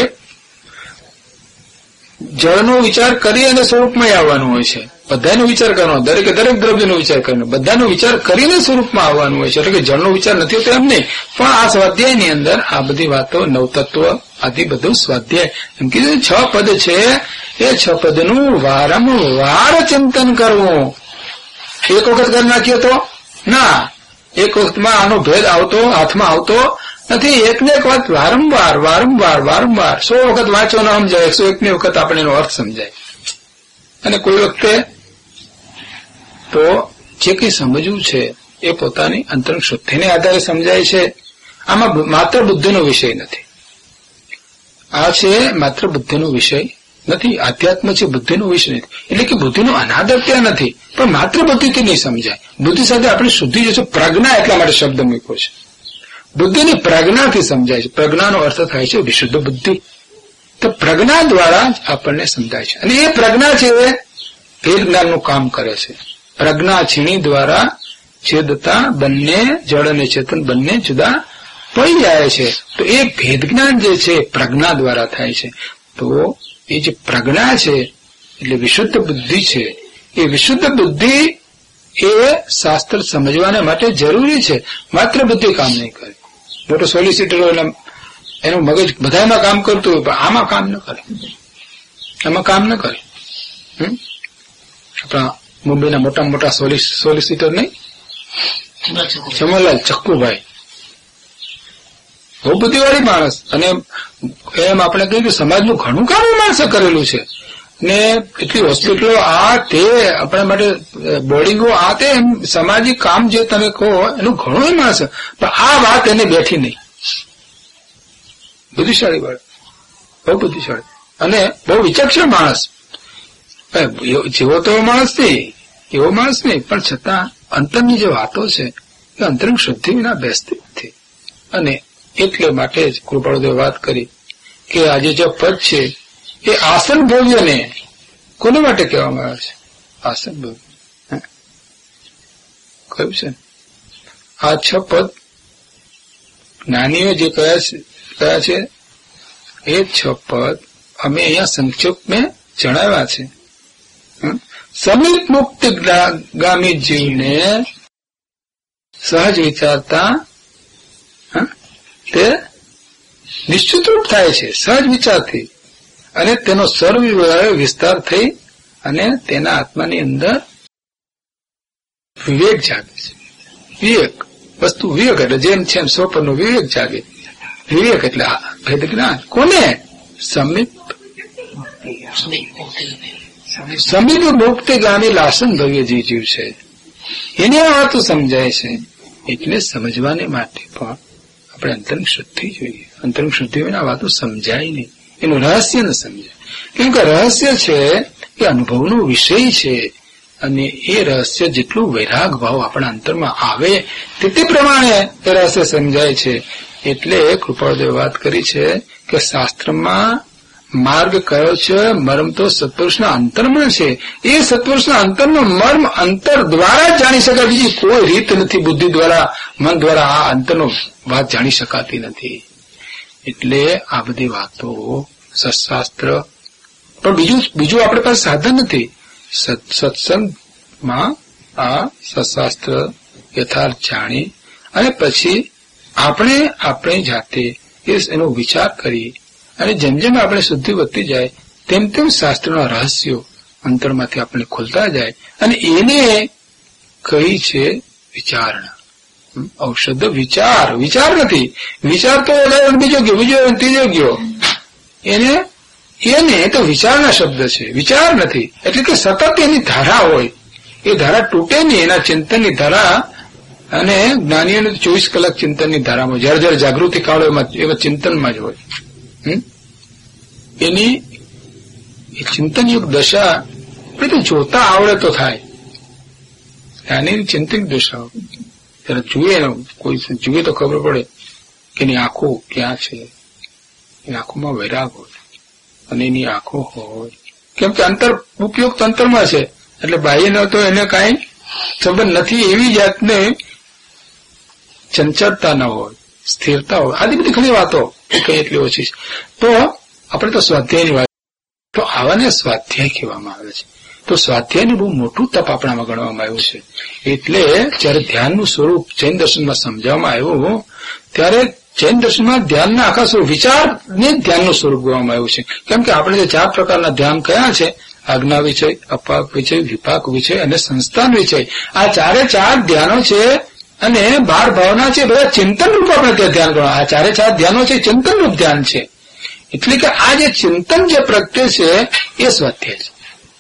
જળનો વિચાર કરી અને સ્વરૂપમાં આવવાનું હોય છે. બધાનો વિચાર કરવાનો, દરેકે દરેક દ્રવ્યનો વિચાર કરવાનો, બધાનો વિચાર કરીને સ્વરૂપમાં આવવાનું હોય છે. એટલે કે જળનો વિચાર નથી હોતો એમ નહીં, પણ આ સ્વાધ્યાયની અંદર આ બધી વાતો નવતત્વ આથી બધું સ્વાધ્યાય. એમ કીધું છ પદ છે, એ છ પદનું વારંવાર ચિંતન કરવું. એક વખત કરી નાખ્યો તો ના, એક વખતમાં આનો ભેદ આવતો હાથમાં આવતો નથી. એકને એક વાત વારંવાર વારંવાર વારંવાર સો વખત વાંચો ન સમજાય, એકસો એકની વખત આપણે એનો અર્થ સમજાય. અને કોઈ વખતે તો જે કંઈ સમજવું છે એ પોતાની અંતરંગ શુદ્ધિને આધારે સમજાય છે. આમાં માત્ર બુદ્ધિનો વિષય નથી. આ છે માત્ર બુદ્ધિનો વિષય નથી, આધ્યાત્મ છે બુદ્ધિનો વિષય નથી. એટલે કે બુદ્ધિનો અનાદર ત્યાં નથી, પણ માત્ર બુદ્ધિથી નહીં સમજાય. બુદ્ધિ સાથે આપણે શુદ્ધિ જશે. પ્રજ્ઞા એટલા માટે શબ્દ મૂક્યો છે. બુદ્ધિની પ્રજ્ઞાથી સમજાય છે. પ્રજ્ઞાનો અર્થ થાય છે વિશુદ્ધ બુદ્ધિ. તો પ્રજ્ઞા દ્વારા જ આપણને સમજાય છે. અને એ પ્રજ્ઞા છે એ ભેદ જ્ઞાનનું કામ કરે છે. પ્રજ્ઞા છીણી દ્વારા છેદતા બંને જળ અને ચેતન બંને જુદા પડી જાય છે. તો એ ભેદ જ્ઞાન જે છે પ્રજ્ઞા દ્વારા થાય છે. તો એ જે પ્રજ્ઞા છે એટલે વિશુદ્ધ બુદ્ધિ છે. એ વિશુદ્ધ બુદ્ધિ એ શાસ્ત્ર સમજવાને માટે જરૂરી છે. માત્ર બુદ્ધિ કામ નહીં કરે. મોટો સોલિસિટર એનું મગજ બધામાં કામ કરતું હોય, પણ આમાં કામ ન કરે. એમાં કામ ન કરે. આપણા મુંબઈના મોટા મોટા સોલિસિટર નહીં, ચમનલાલ ચક્કુભાઈ, બહુ બુદ્ધિવાળી માણસ. અને એમ આપણે કહ્યું કે સમાજનું ઘણું કામ એ માણસે કરેલું છે. ને એટલી હોસ્પિટલો આ તે આપણા માટે બોર્ડિંગો આ તે એમ સામાજિક કામ જે તમે કહો એનું ઘણું એ માણસ, પણ આ વાત એને બેઠી નહીં. બુદ્ધિશાળી વાળો, બહુ બુદ્ધિશાળી અને બહુ વિચક્ષણ માણસ. જેવો તો માણસ નહીં, એવો માણસ નહીં, પણ છતાં અંતરની જે વાતો છે એ અંતરંગ શુદ્ધિ વિના બેસતી નથી. અને એટલે માટે જ કૃપાળુદેવે વાત કરી કે આજે જે પદ છે એ આસન ભોગ્યને કોને માટે કહેવામાં આવે છે? આસન ભોગ્ય કહ્યું છે. આ છ પદ જ્ઞાનીઓ જે કયા કયા છે એ છ પદ અમે અહીંયા સંક્ષેપ મેં જણાવ્યા છે. સમીપ મુક્તિ ગામી જીવને સહજ વિચારતા તે નિશ્ચિત રૂપ થાય છે સહજ વિચારથી, અને તેનો સર્વ વિસ્તાર થઈ અને તેના આત્માની અંદર વિવેક જાગે છે. વિવેક વસ્તુ વિવેક એટલે જેમ છે એમ સ્વપરનો વિવેક જાગે. વિવેક એટલે ભેદ જ્ઞાન કોને? સમીપ સમીપ મુક્તિગામી લાસન ભવ્ય જે જીવ છે એને આ વાતો સમજાય છે. એટલે સમજવાને માટે પણ આપણે અંતરંગ શુદ્ધિ જોઈએ. અંતરંગ શુદ્ધિ વિના વાતો સમજાય નહીં, એનું રહસ્ય ન સમજાય. કેમ કે રહસ્ય છે એ અનુભવનો વિષય છે, અને એ રહસ્ય જેટલું વૈરાગ ભાવ આપણા અંતરમાં આવે તે પ્રમાણે એ રહસ્ય સમજાય છે. એટલે કૃપાળુદેવે વાત કરી છે કે શાસ્ત્રમાં માર્ગ કયો છે? મર્મ તો સત્પુરુષના અંતરમાં છે. એ સત્પુરુષના અંતરનો મર્મ અંતર દ્વારા જ જાણી શકાય. બીજી કોઈ રીત નથી. બુદ્ધિ દ્વારા મન દ્વારા આ અંતરનો વાત જાણી શકાતી નથી. એટલે આ બધી વાતો સત્શાસ્ત્ર પણ બીજું બીજું આપણી પાસે સાધન નથી. સત્સંગમાં આ સત્શાસ્ત્ર યથાર્થ જાણી અને પછી આપણે આપણે જાતે એનો વિચાર કરી અને જેમ જેમ આપણે શુદ્ધિ વધતી જાય તેમ તેમ શાસ્ત્રના રહસ્યો અંતરમાંથી આપણે ખોલતા જાય. અને એને કહી છે વિચારણા. ઔષધ વિચાર વિચાર નથી. વિચાર તો બીજો ગયો, બીજો ત્રીજો ગયો. એને એને તો વિચારના શબ્દ છે, વિચાર નથી. એટલે કે સતત એની ધારા હોય, એ ધારા તૂટે નહીં. એના ચિંતનની ધારા અને જ્ઞાનીઓને ચોવીસ કલાક ચિંતનની ધારામાં જયારે જયારે જાગૃતિ કાળો એમાં એવા ચિંતનમાં જ હોય. એની ચિંતનયુક્ત દશા આપણે તો જોતા આવડે તો થાય. આની ચિંતિત દશાઓ ત્યારે જુએ ને, કોઈ જુએ તો ખબર પડે કે એની આંખો ક્યાં છે. એની આંખોમાં વૈરાગ હોય અને એની આંખો હોય. કેમ કે અંતર ઉપયોગ તો અંતરમાં છે, એટલે બાહ્યનો તો એને કાંઈ સંબંધ નથી. એવી જાતને ચંચળતા ન હોય, સ્થિરતા હોય. આદિ બધી ઘણી વાતો કઈ એટલી ઓછી છે. તો આપણે તો સ્વાધ્યાયની વાત, તો આવાને સ્વાધ્યાય કહેવામાં આવે છે. તો સ્વાધ્યાયનું બહુ મોટું તપ આપણામાં ગણવામાં આવ્યું છે. એટલે જયારે ધ્યાનનું સ્વરૂપ જૈન દર્શનમાં સમજાવવામાં આવ્યું, ત્યારે જૈન દર્શનમાં ધ્યાનના આખા સ્વરૂપ, વિચારને ધ્યાનનું સ્વરૂપ ગણવામાં આવ્યું છે. કેમ કે આપણે જે ચાર પ્રકારના ધ્યાન કયા છે, આજ્ઞા વિષય, અપાક વિષય, વિપાક વિષય અને સંસ્થાન વિષય, આ ચારે ચાર ધ્યાનો છે. અને બાર ભાવના છે, બધા ચિંતન રૂપ આપણે ત્યાં ધ્યાન ગણવા. આ ચારે ચાર ધ્યાનો છે, ચિંતન રૂપ ધ્યાન છે. એટલે કે આ જે ચિંતન જે પ્રગટે છે એ સ્વાધ્યાય છે.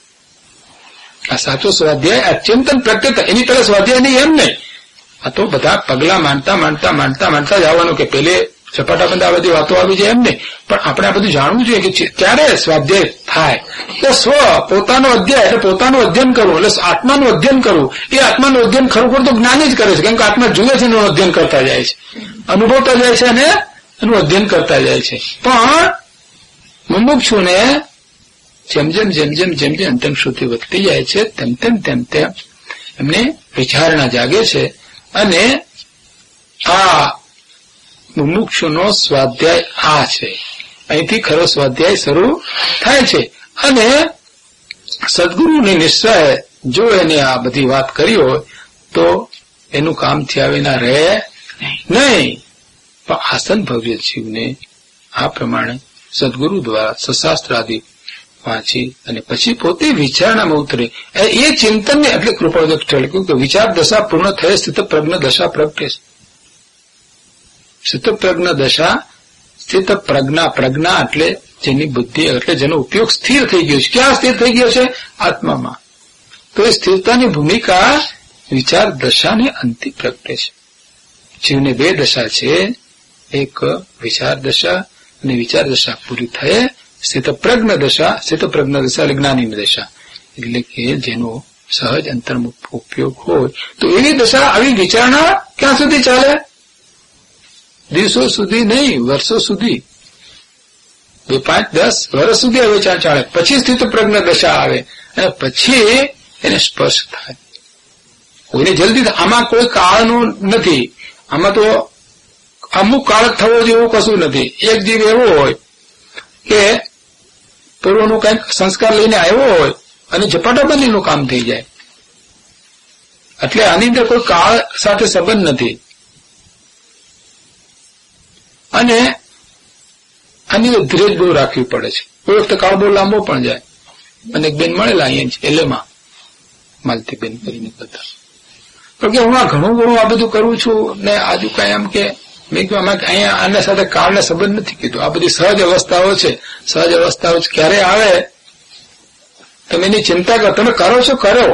આ સાચો સ્વાધ્યાય, આ ચિંતન પ્રગટે, એની તરફ સ્વાધ્યાય નહીં એમ નહીં. આ તો બધા પગલા માનતા માનતા માનતા માનતા જ આવવાનું કે પેલે ચપાટા બંધ આ બધી વાતો આવી જાય એમ નહીં. પણ આપણે આ બધું જાણવું જોઈએ કે ક્યારે સ્વાધ્યાય થાય. એટલે સ્વ પોતાનો અધ્યાય, એટલે પોતાનું અધ્યયન કરવું, એટલે આત્માનું અધ્યયન કરવું. એ આત્માનું અધ્યયન ખરેખર તો જ્ઞાન જ કરે છે. કેમ કે આત્મા જુએ છે એનું અધ્યયન કરતા જાય છે, અનુભવતા જાય છે અને એનું અધ્યયન કરતા જાય છે. પણ મુમુક્ષુને જેમ જેમ જેમ જેમ જેમ જેમ અંતમ શુદ્ધિ વધતી જાય છે તેમ તેમ તેમ તેમ એમને વિચારણા જાગે છે. અને આ મુમુક્ષુનો સ્વાધ્યાય આ છે. અહીંથી ખરો સ્વાધ્યાય શરૂ થાય છે. અને સદગુરુની નિશ્ચય જો એને આ બધી વાત કરી હોય તો એનું કામ થયા વિના રહે નહીં. પણ આસન ભવ્ય જીવને આ પ્રમાણે સદગુરુ દ્વારા સશાસ્ત્રાદિ વાંચી અને પછી પોતે વિચારણામાં ઉતરે. એ ચિંતનને એટલે કૃપાદક લખ્યું કે વિચાર દશા પૂર્ણ થયે સ્થિત પ્રજ્ઞ દશા પ્રગટે. સ્થિત પ્રજ્ઞ દશા, સ્થિત પ્રજ્ઞા, પ્રજ્ઞા એટલે જેની બુદ્ધિ, એટલે જેનો ઉપયોગ સ્થિર થઈ ગયો છે. ક્યાં સ્થિર થઈ ગયો છે? આત્મામાં. તો એ સ્થિરતાની ભૂમિકા વિચાર દશાને અંતિ પ્રગટે છે. જીવને બે દશા છે, એક વિચાર દશા અને વિચાર દશા પૂરી થયે સ્થિત પ્રજ્ઞ દશા. સ્થિત પ્રજ્ઞ દશા એટલે જ્ઞાનીની દશા, એટલે કે જેનો સહજ અંતર્મુખ ઉપયોગ હોય. તો એવી દશા, આવી વિચારણા ક્યાં સુધી ચાલે? દિવસો સુધી નહીં, વર્ષો સુધી, બે પાંચ દસ વર્ષ સુધી આ વિચાર ચાલે. પછી સ્થિત પ્રજ્ઞ દશા આવે અને પછી એને સ્પર્શ થાય. કોઈને જલ્દી, આમાં કોઈ કાળનું નથી. આમાં તો અમુક કાળ થવો જેવું કશું નથી. એક જીવ એવો હોય કે પૂર્વનું કંઈક સંસ્કાર લઈને આવ્યો હોય અને ઝપાટાબંધીનું કામ થઈ જાય. એટલે આની અંદર કોઈ કાળ સાથે સંબંધ નથી. અને આની અંદર ધીરજ બહુ રાખવી પડે છે. કોઈ વખતે કાળ બહુ લાંબો પણ જાય. અને એક બેન મળેલા અહીંયા એલેમાં માલતી બેન કરીને બધા, પણ કે હું આ ઘણું ઘણું આ બધું કરું છું ને આજુ કઈ એમ કે મેં કહ્યું આમાં અહીંયા આના સાથે કાળને સંબંધ નથી કીધું. આ બધી સહજ અવસ્થાઓ છે. સહજ અવસ્થાઓ ક્યારે આવે તમે એની ચિંતા કરો. તમે કરો છો, કરો.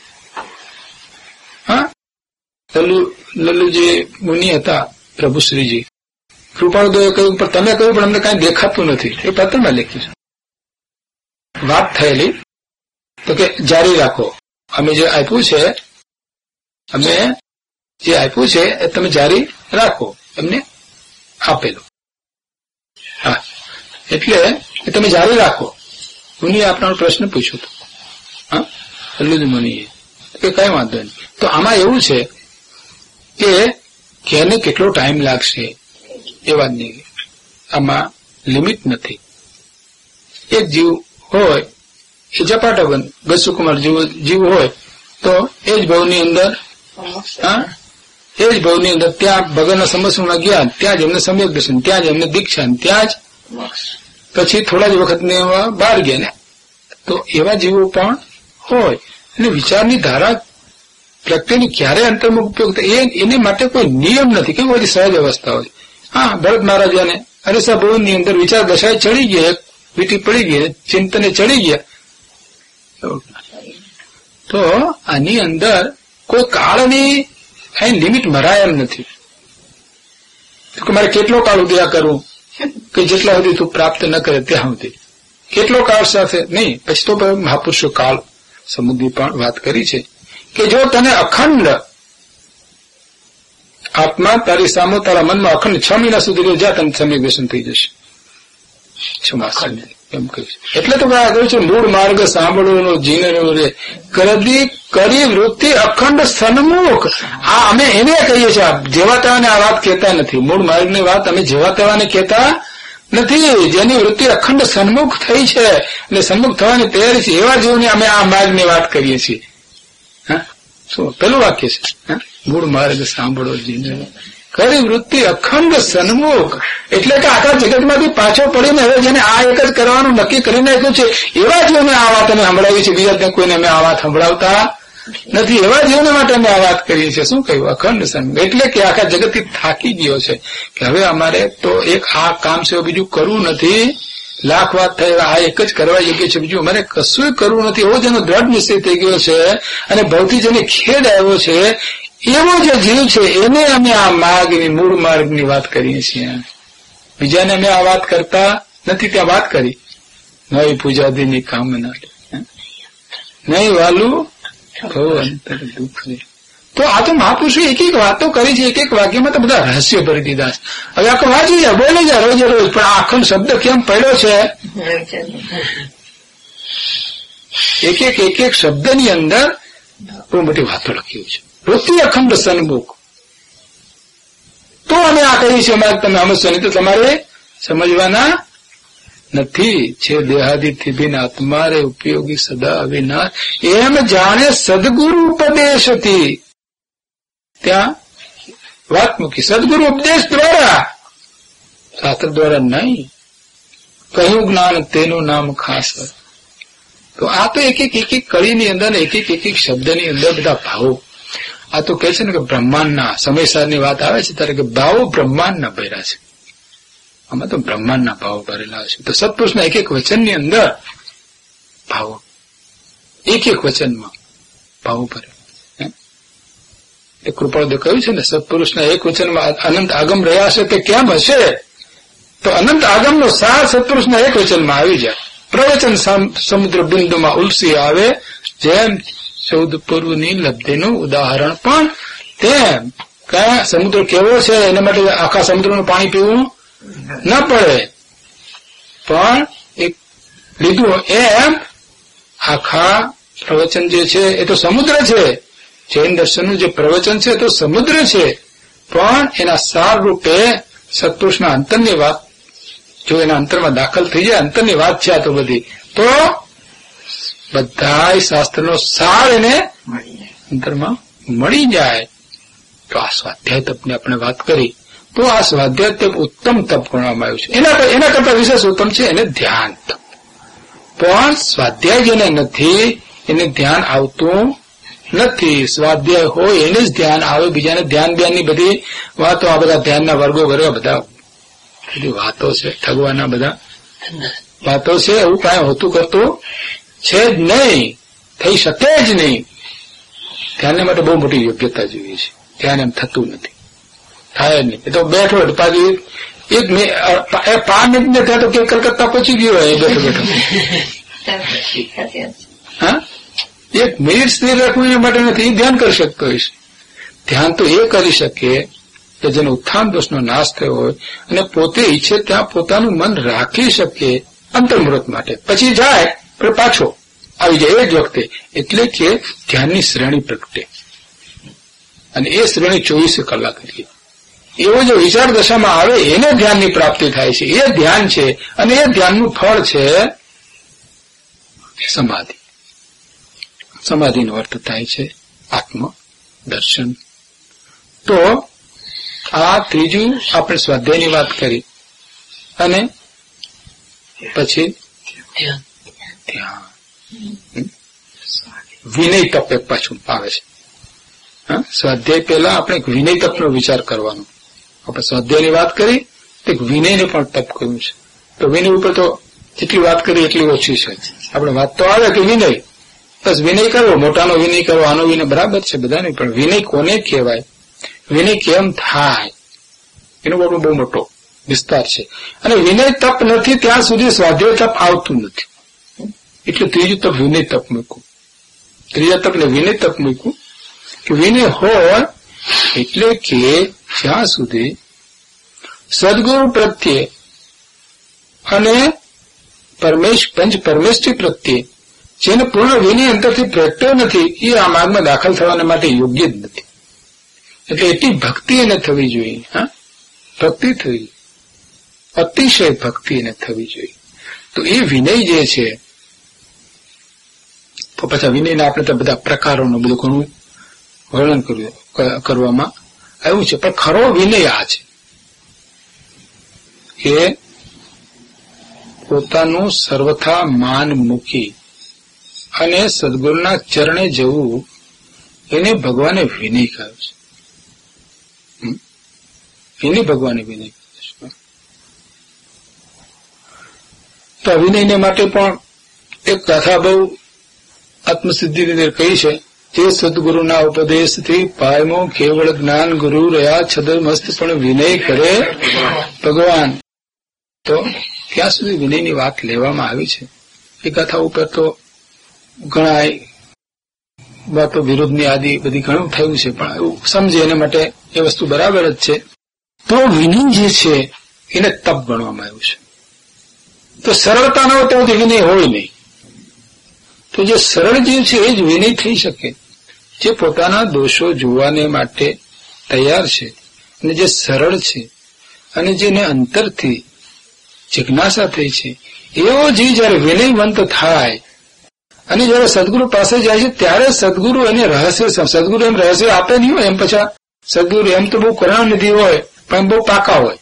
હા, લલ્લુ લલ્લુજી મુનિ હતા, પ્રભુશ્રીજી કૃપાળુદેવે કહ્યું પણ તમે કહ્યું પણ અમને કઈ દેખાતું નથી. એ પત્રમાં લખ્યું છે. વાત થયેલી તો કે જારી રાખો, અમે જે આપ્યું છે, અમે જે આપ્યું છે એ તમે જારી રાખો. એમને આપેલું. હા, એટલે તમે જારી રાખો. મુનિએ આપવાનો પ્રશ્ન પૂછ્યો હતો. હા, લલ્લુજી મુનિએ કે કઈ વાંધો નહીં. તો આમાં એવું છે કે ક્યારે કેટલો ટાઈમ લાગશે એ વાત નહીં. આમાં લિમિટ નથી. એક જીવ હોય એ ઝપાટાબંધ ગસુકુમાર જીવ જીવ હોય તો એ જ ભાવની અંદર, હા, એ જ ભાવની અંદર ત્યાં ભગવાનના સમસ્યામાં ગયા, ત્યાં જ એમને સમ્યક દર્શન, ત્યાં જ એમને દીક્ષા, ત્યાં જ પછી થોડા જ વખતને બહાર ગયા ને. તો એવા જીવો પણ હોય. અને વિચારની ધારા પ્રત્યેની ક્યારે અંતર્મુખ ઉપયોગ થાય એને માટે કોઈ નિયમ નથી. કેવું બધી સહજ અવસ્થા હોય. હા, ભરત મહારાજાને અરેસા ભવનની અંદર વિચાર દશાએ ચડી ગયા, વીટી પડી ગઈ, ચિંતને ચડી ગયા. તો આની અંદર કોઈ કાળની અહીં લિમિટ મરાય એમ નથી કે મારે કેટલો કાળ સુધી આ કરવું કે જેટલા સુધી તું પ્રાપ્ત ન કરે ત્યાં સુધી કેટલો કાળ સાથે નહીં. પછી તો મહાપુરુષો કાળ સમુદ્રની પણ વાત કરી છે કે જો તને અખંડ આત્મા તારી સામે તારા મનમાં અખંડ છ મહિના સુધી જા તને સમ્યક વ્યસન થઈ જશે. એમ કહ્યું એટલે તો કહ્યું છે મૂળ માર્ગ સાંભળવાનો જીણનો રે કરદી કરી વૃત્તિ અખંડ સન્મુખ. આ અમે એને કહીએ છીએ. જેવા તેવાને આ વાત કહેતા નથી. મૂળ માર્ગની વાત અમે જેવા તેવાને કહેતા નથી. જેની વૃત્તિ અખંડ સન્મુખ થઈ છે એટલે સન્મુખ થવાની તૈયારી છે એવા જીવને અમે આ માર્ગની વાત કરીએ છીએ. હા શું પેલું વાક્ય છે? મૂળ માર્ગ સાંભળો જીને કરી વૃત્તિ અખંડ સન્મુખ એટલે કે આખા જગતમાંથી પાછો પડીને હવે જેને આ એક જ કરવાનું નક્કી કરી નાખ્યું છે એવા જીવને આ વાત અમે સંભળાવી છે. બીજા કોઈને અમે આ વાત સંભળાવતા નથી. એવા જીવને માટે અમે આ વાત કરીએ છીએ. શું કહ્યું? અખંડ સન્મુખ એટલે કે આખા જગતથી થાકી ગયો છે કે હવે અમારે તો એક આ કામ છે બીજું કરવું નથી. લાખ વાત થઈ આ એક જ કરવા યોગ્ય છે બીજું અમારે કશું કરવું નથી એવો જેનો દ્રઢ નિશ્ચય થઈ ગયો છે અને ભૌતિક જેને ખેદ આવ્યો છે એવો જે જીવ છે એને અમે આ માર્ગની મૂળ માર્ગની વાત કરીએ છીએ. બીજાને અમે આ વાત કરતા નથી. ત્યાં વાત કરી નવી પૂજાદીની કામના નહીં વાલું બહુ અંતર દુઃખ છે. તો આ તો મહાપુરુષો એક એક વાતો કરી છે. એક એક વાક્યમાં તો બધા રહસ્યો ભરી દીધા છે. હવે આખો વાંચી જાય બોલી જાય રોજે રોજ પણ આ અખંડ શબ્દ કેમ પડ્યો છે? એક એક એક એક શબ્દની અંદર બહુ મોટી વાતો લખ્યું છે. વૃત્તિ અખંડ સન્મુખ. તો અમે આ કહીએ છીએ અમારે તમે સમજશો નહીં તો તમારે સમજવાના નથી. છે દેહાદિથી ભિન્ન આત્મારે ઉપયોગી સદા અવિનાશ એમ જાણે સદગુરુ ઉપદેશથી. ત્યાં વાત મૂકી સદગુરુ ઉપદેશ દ્વારા, શાસ્ત્ર દ્વારા નહીં. કયું જ્ઞાન તેનું નામ ખાસ. તો આ તો એક એક એક એક કળીની અંદર એક એક એક એક શબ્દની અંદર બધા ભાવો. આ તો કહે છે ને કે બ્રહ્માંડના સમયસારની વાત આવે છે ત્યારે કે ભાવો બ્રહ્માંડના ભર્યા છે. આમાં તો બ્રહ્માંડના ભાવો ભરેલા છે. તો સત્પુરુષના એક એક વચનની અંદર ભાવો એક એક વચનમાં ભાવો ભરેલા. એ કૃપાળુએ કહ્યું છે ને સત્પુરુષના એક વચનમાં અનંત આગમ રહ્યા છે તે કેમ હશે? તો અનંત આગમનો સાર સત્પુરુષના એક વચનમાં આવી જાય. પ્રવચન સમુદ્ર બિંદુમાં ઉલસી આવે જેમ ચૌદ પૂર્વની લબ્ધિનું ઉદાહરણ પણ તેમ. કયા સમુદ્ર કેવો છે એના માટે આખા સમુદ્રનું પાણી પીવું ન પડે પણ એક લીધું એમ આખા પ્રવચન જે છે એ તો સમુદ્ર છે. જૈન દર્શનનું જે પ્રવચન છે તો સમુદ્ર છે પણ એના સાર રૂપે સત્પુરુષના અંતરની વાત જો એના અંતરમાં દાખલ થઈ જાય અંતરની વાત છે આ તો બધી તો બધા શાસ્ત્રનો સાર એને અંતરમાં મળી જાય. તો આ સ્વાધ્યાય તપની આપણે વાત કરી તો આ સ્વાધ્યાય તપ ઉત્તમ તપ ગણવામાં આવ્યું છે. એના એના કરતા વિશેષ ઉત્તમ છે એને ધ્યાન તપ. પણ સ્વાધ્યાય જેને નથી એને ધ્યાન આવતું નથી. સ્વાધ્યાય હોય એને જ ધ્યાન આવે. બીજાને ધ્યાન ધ્યાનની બધી વાતો આ બધા ધ્યાનના વર્ગો વર્ગો બધા બધી વાતો છે ઠગવાના બધા વાતો છે. એવું કાંઈ હોતું કરતું છે જ નહીં. થઈ શકે જ નહીં. ધ્યાનને માટે બહુ મોટી યોગ્યતા જોઈએ છે. ધ્યાન એમ થતું નથી. થાય જ નહીં. એ તો બેઠો પાછું એક પાંચ મિનિટ ને થાય તો કે કલકત્તા પહોંચી ગયો હોય બેઠો બેઠો. હા એક મિનિટ સ્થિર રાખવું એના માટે નથી. ધ્યાન કરી શકતો હોય છે. ધ્યાન તો એ કરી શકે કે જેનો ઉત્થાન દોષનો નાશ થયો હોય અને પોતે ઈચ્છે ત્યાં પોતાનું મન રાખી શકે અંતર્મુહૂર્ત માટે. પછી જાય પણ પાછો આવી જાય એ જ વખતે. એટલે કે ધ્યાનની શ્રેણી પ્રગટે અને એ શ્રેણી ચોવીસે કલાક કરીએ. એવો જો વિચાર દશામાં આવે એને ધ્યાનની પ્રાપ્તિ થાય છે. એ ધ્યાન છે અને એ ધ્યાનનું ફળ છે સમાધિ. સમાધિનો અર્થ થાય છે આત્મ દર્શન. તો આ ત્રીજું આપણે સ્વાધ્યાયની વાત કરી અને પછી ધ્યાન વિનય તપ એક પાછું આવે છે. હા સ્વાધ્યાય પહેલા આપણે એક વિનય તપનો વિચાર કરવાનો. આપણે સ્વાધ્યાયની વાત કરી તો એક વિનયને પણ તપ કર્યું છે. તો વિનય ઉપર તો જેટલી વાત કરી એટલી ઓછી છે. આપણે વાત તો આવે કે વિનય બસ વિનય કરવો, મોટાનો વિનય કરવો, આનો વિનય બરાબર છે બધાને. પણ વિનય કોને કહેવાય, વિનય કેમ થાય એનો બહુ બહુ મોટો વિસ્તાર છે. અને વિનય તપ નથી ત્યાં સુધી સ્વાધ્યાય તપ આવતું નથી. એટલે ત્રીજું તપ વિનય તપ મૂકવું. ત્રીજા તપને વિનય તપ મૂક્યું કે વિનય હોય એટલે કે જ્યાં સુધી સદગુરુ પ્રત્યે અને પરમેશ પંચ પરમેષ્ઠી પ્રત્યે જેને પૂર્ણ વિનય અંતરથી પ્રગટ્યો નથી એ આ માર્ગમાં દાખલ થવાના માટે યોગ્ય જ નથી. એટલે એટલી ભક્તિ એને થવી જોઈએ. હા, ભક્તિ થવી, અતિશય ભક્તિ એને થવી જોઈએ. તો એ વિનય જે છે, તો પછી વિનયના આપણે તો બધા પ્રકારોનું બધું ઘણું વર્ણન કર્યું કરવામાં આવ્યું છે. પણ ખરો વિનય આ છે કે પોતાનું સર્વથા માન મૂકી અને સદગુરુના ચરણે જવું, એને ભગવાને વિનય કહ્યું છે. એને ભગવાને વિનય કહ્યું છે. તો વિનયને માટે પણ એક ગાથા બહુ આત્મસિદ્ધિની અંદર કહી છે. જે સદગુરુના ઉપદેશથી પાયમો કેવળ જ્ઞાન ગુરુ રહ્યા છદમસ્ત પણ વિનય કરે ભગવાન. તો ક્યાં સુધી વિનયની વાત લેવામાં આવી છે એ ગાથા ઉપર તો ઘણા વાતો વિરોધની આદિ બધી ઘણું થયું છે, પણ એવું સમજે એના માટે એ વસ્તુ બરાબર જ છે. તો વિનય જે છે એને તપ ગણવામાં આવ્યું છે. તો સરળતા ન હોય તો વિનય હોય નહીં. તો જે સરળ જીવ છે એ જ વિનય થઈ શકે, જે પોતાના દોષો જોવાને માટે તૈયાર છે અને જે સરળ છે અને જેને અંતરથી જિજ્ઞાસા થઈ છે, એવો જીવ જયારે વિનયવંત થાય અને જયારે સદગુરુ પાસે જાય છે ત્યારે સદગુરુ એને રહસ્ય, સદગુરુ એમ રહસ્ય આપે નહીં હોય. એમ પછી સદગુરુ એમ તો બહુ કરુણાનિધિ હોય પણ બહુ પાકા હોય,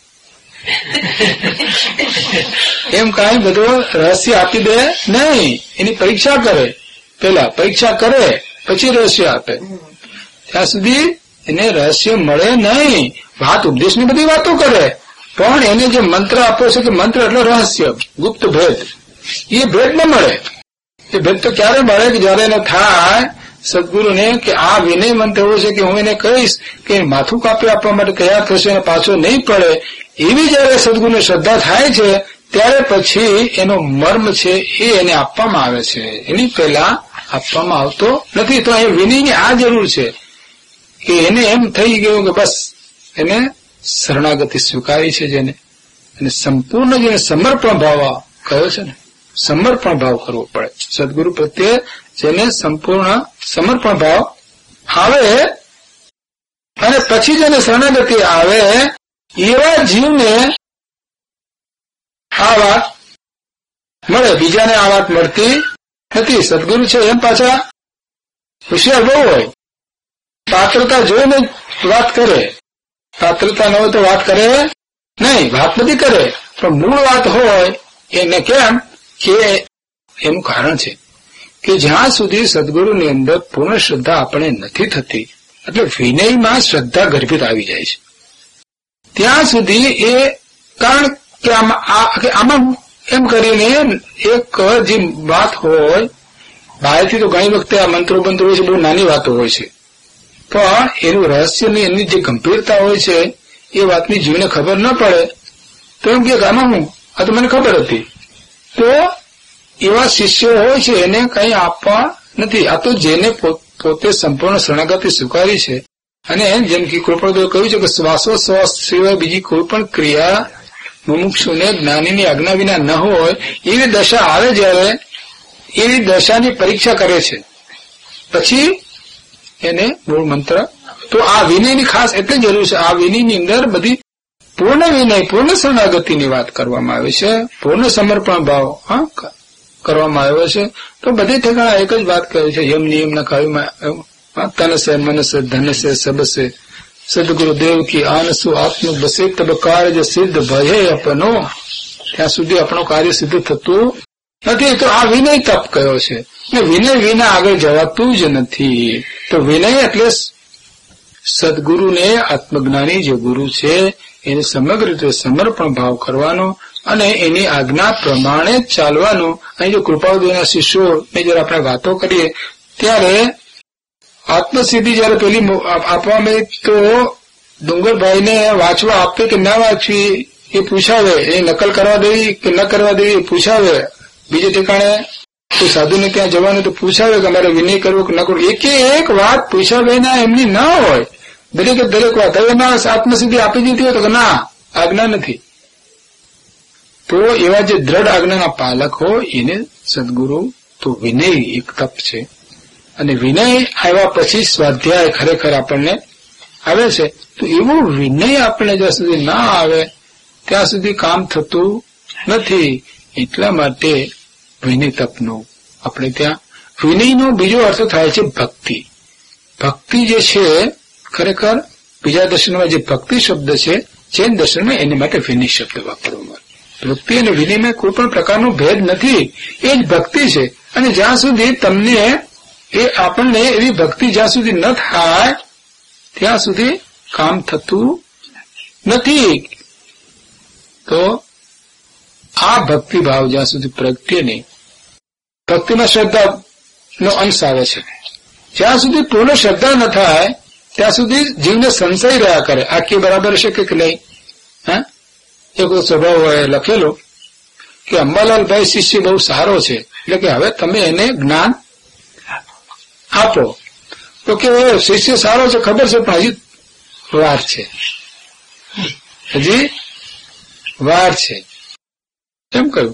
એમ કાંઈ બધો રહસ્ય આપી દે નહીં. એની પરીક્ષા કરે, પેલા પરીક્ષા કરે પછી રહસ્ય આપે. ત્યાં સુધી એને રહસ્ય મળે નહીં. વાત ઉપદેશની બધી વાતો કરે, પણ એને જે મંત્ર આપ્યો છે કે મંત્ર એટલે રહસ્ય, ગુપ્ત ભેદ, એ ભેદ ન મળે. એ ભેદ તો ક્યારે મળે કે જયારે એને થાય સદગુરુને કે આ વિનય મંત્ર એવો છે કે હું એને કહીશ કે માથું કાપી આપવા માટે તૈયાર થશે અને પાછો નહીં પડે. એવી જયારે સદગુરુને શ્રદ્ધા થાય છે ત્યારે પછી એનો મર્મ છે એ એને આપવામાં આવે છે, એની પહેલા આપવામાં આવતો નથી. તો અહીં વિનયની આ જરૂર છે કે એને એમ થઈ ગયું કે બસ એને શરણાગતિ સ્વીકારી છે જેને, અને સંપૂર્ણ જેને સમર્પણ ભાવ કયો છે ને, સમર્પણ ભાવ કરવો પડે સદગુરુ પ્રત્યે. જેને સંપૂર્ણ સમર્પણ ભાવ આવે અને પછી જેને શરણાગતિ આવે એવા જીવને આ વાત મળે, બીજાને આ વાત મળતી નથી. સદગુરુ છે એમ પાછા હોશિયાર બહુ હોય, પાત્રતા જોઈને વાત કરે, પાત્રતા ન હોય તો વાત કરે નહીં, વાત નથી કરે. પણ મૂળ વાત હોય એને કેમ કે એનું કારણ છે કે જ્યાં સુધી સદગુરુની અંદર પૂર્ણ શ્રદ્ધા આપણે નથી થતી, એટલે વિનયમાં શ્રદ્ધા ગર્ભિત આવી જાય છે, ત્યાં સુધી એ કારણ કે આમાં એમ કરીને એક જે વાત હોય, બહારથી તો ઘણી વખતે આ મંત્રો બંત્રો હોય છે, બહુ નાની વાતો હોય છે, પણ એનું રહસ્યની એની જે ગંભીરતા હોય છે એ વાતની જીવને ખબર ન પડે તો એમ કે આમાં હું આ તો મને ખબર હતી. તો એવા શિષ્યો હોય છે એને કંઈ આપવા નથી. આ તો જેને પોતે સંપૂર્ણ શરણાગતિ સ્વીકારી છે, અને જેમ કે કૃપાળુએ કહ્યું છે કે શ્વાસોશ્વાસ સિવાય બીજી કોઈ પણ ક્રિયા મુમુક્ષુને જ્ઞાનીની આજ્ઞા વિના ન હોય, એવી દશા આવે જ્યારે એવી દશાની પરીક્ષા કરે છે, પછી એને મૂળ મંત્ર. તો આ વિનયની ખાસ એટલે જરૂર છે. આ વિનયની અંદર બધી પૂર્ણ વિનય, પૂર્ણ શરણાગતિની વાત કરવામાં આવે છે, પૂર્ણ સમર્પણ ભાવ હા કરવામાં આવ્યો છે. તો બધે ઠેકાણા એક જ વાત કહે છે, યમ નિયમના કાવ્યમાં તન સે મન સે ધન સે સબ સે સદગુરુ દેવ કી આનસુ આત્મ બસે તબ કાર્ય સિદ્ધ ભય અપનો. ત્યાં સુધી આપણું કાર્ય સિદ્ધ થતું નથી. તો આ વિનય તપ કયો છે, વિનય વિના આગળ જવાતું જ નથી. તો વિનય એટલે સદગુરુને આત્મજ્ઞાની જે ગુરુ છે એને સમગ્ર રીતે સમર્પણ ભાવ કરવાનો અને એની આજ્ઞા પ્રમાણે જ ચાલવાનું. અહીં જો કૃપાળુના શિષ્યોની જયારે આપણે વાતો કરીએ ત્યારે આત્મસિદ્ધિ જયારે પેલી આપવામાં તો ડુંગરભાઈને વાંચવા આપે કે ના વાંચવી એ પૂછાવે, એ નકલ કરવા દેવી કે ન કરવા દેવી એ પૂછાવે, બીજે ઠેકાણે કોઈ સાધુને ત્યાં જવાનું તો પૂછાવે કે અમારે વિનય કરવો કે ન કરવો, એકે એક વાત પૂછાવે ના એમની ના હોય, દરેકે દરેક વાત. હવે એના આત્મસિદ્ધિ આપી દીધી હોય તો કે ના આજ્ઞા નથી, તો એવા જે દ્રઢ આજ્ઞાના પાલક હોય એને સદગુરુ તો વિનય એક તપ છે. અને વિનય આવ્યા પછી સ્વાધ્યાય ખરેખર આપણને આવે છે. તો એવો વિનય આપણે જ્યાં સુધી ના આવે ત્યાં સુધી કામ થતું નથી. એટલા માટે વિનય તપનું આપણે ત્યાં વિનયનો બીજો અર્થ થાય છે ભક્તિ. ભક્તિ જે છે ખરેખર બીજા દર્શનમાં જે ભક્તિ શબ્દ છે જૈન દર્શનમાં એની માટે વિનય શબ્દ વાપરવામાં આવે. ભક્તિ અને વિનયમાં કોઈ પણ પ્રકારનો ભેદ નથી, એ જ ભક્તિ છે. અને જ્યાં સુધી તમને એ આપણને એવી ભક્તિ જ્યાં સુધી ન થાય ત્યાં સુધી કામ થતું નથી. તો આ ભક્તિભાવ જ્યાં સુધી પ્રગટે નહીં, ભક્તિમાં શ્રદ્ધાનો અંશ આવે છે. જ્યાં સુધી પૂર્ણ શ્રદ્ધા ન થાય ત્યાં સુધી જીવને સંશય રહ્યા કરે, આ કે બરાબર છે કે નહીં. હા, એક સ્વભાવ લખેલો કે અંબાલાલભાઈ શિષ્ય બહુ સારો છે, એટલે કે હવે તમે એને જ્ઞાન આપો. તો કે શિષ્ય સારો છે ખબર છે પણ હજી વાર છે, હજી વાર છે એમ કહ્યું.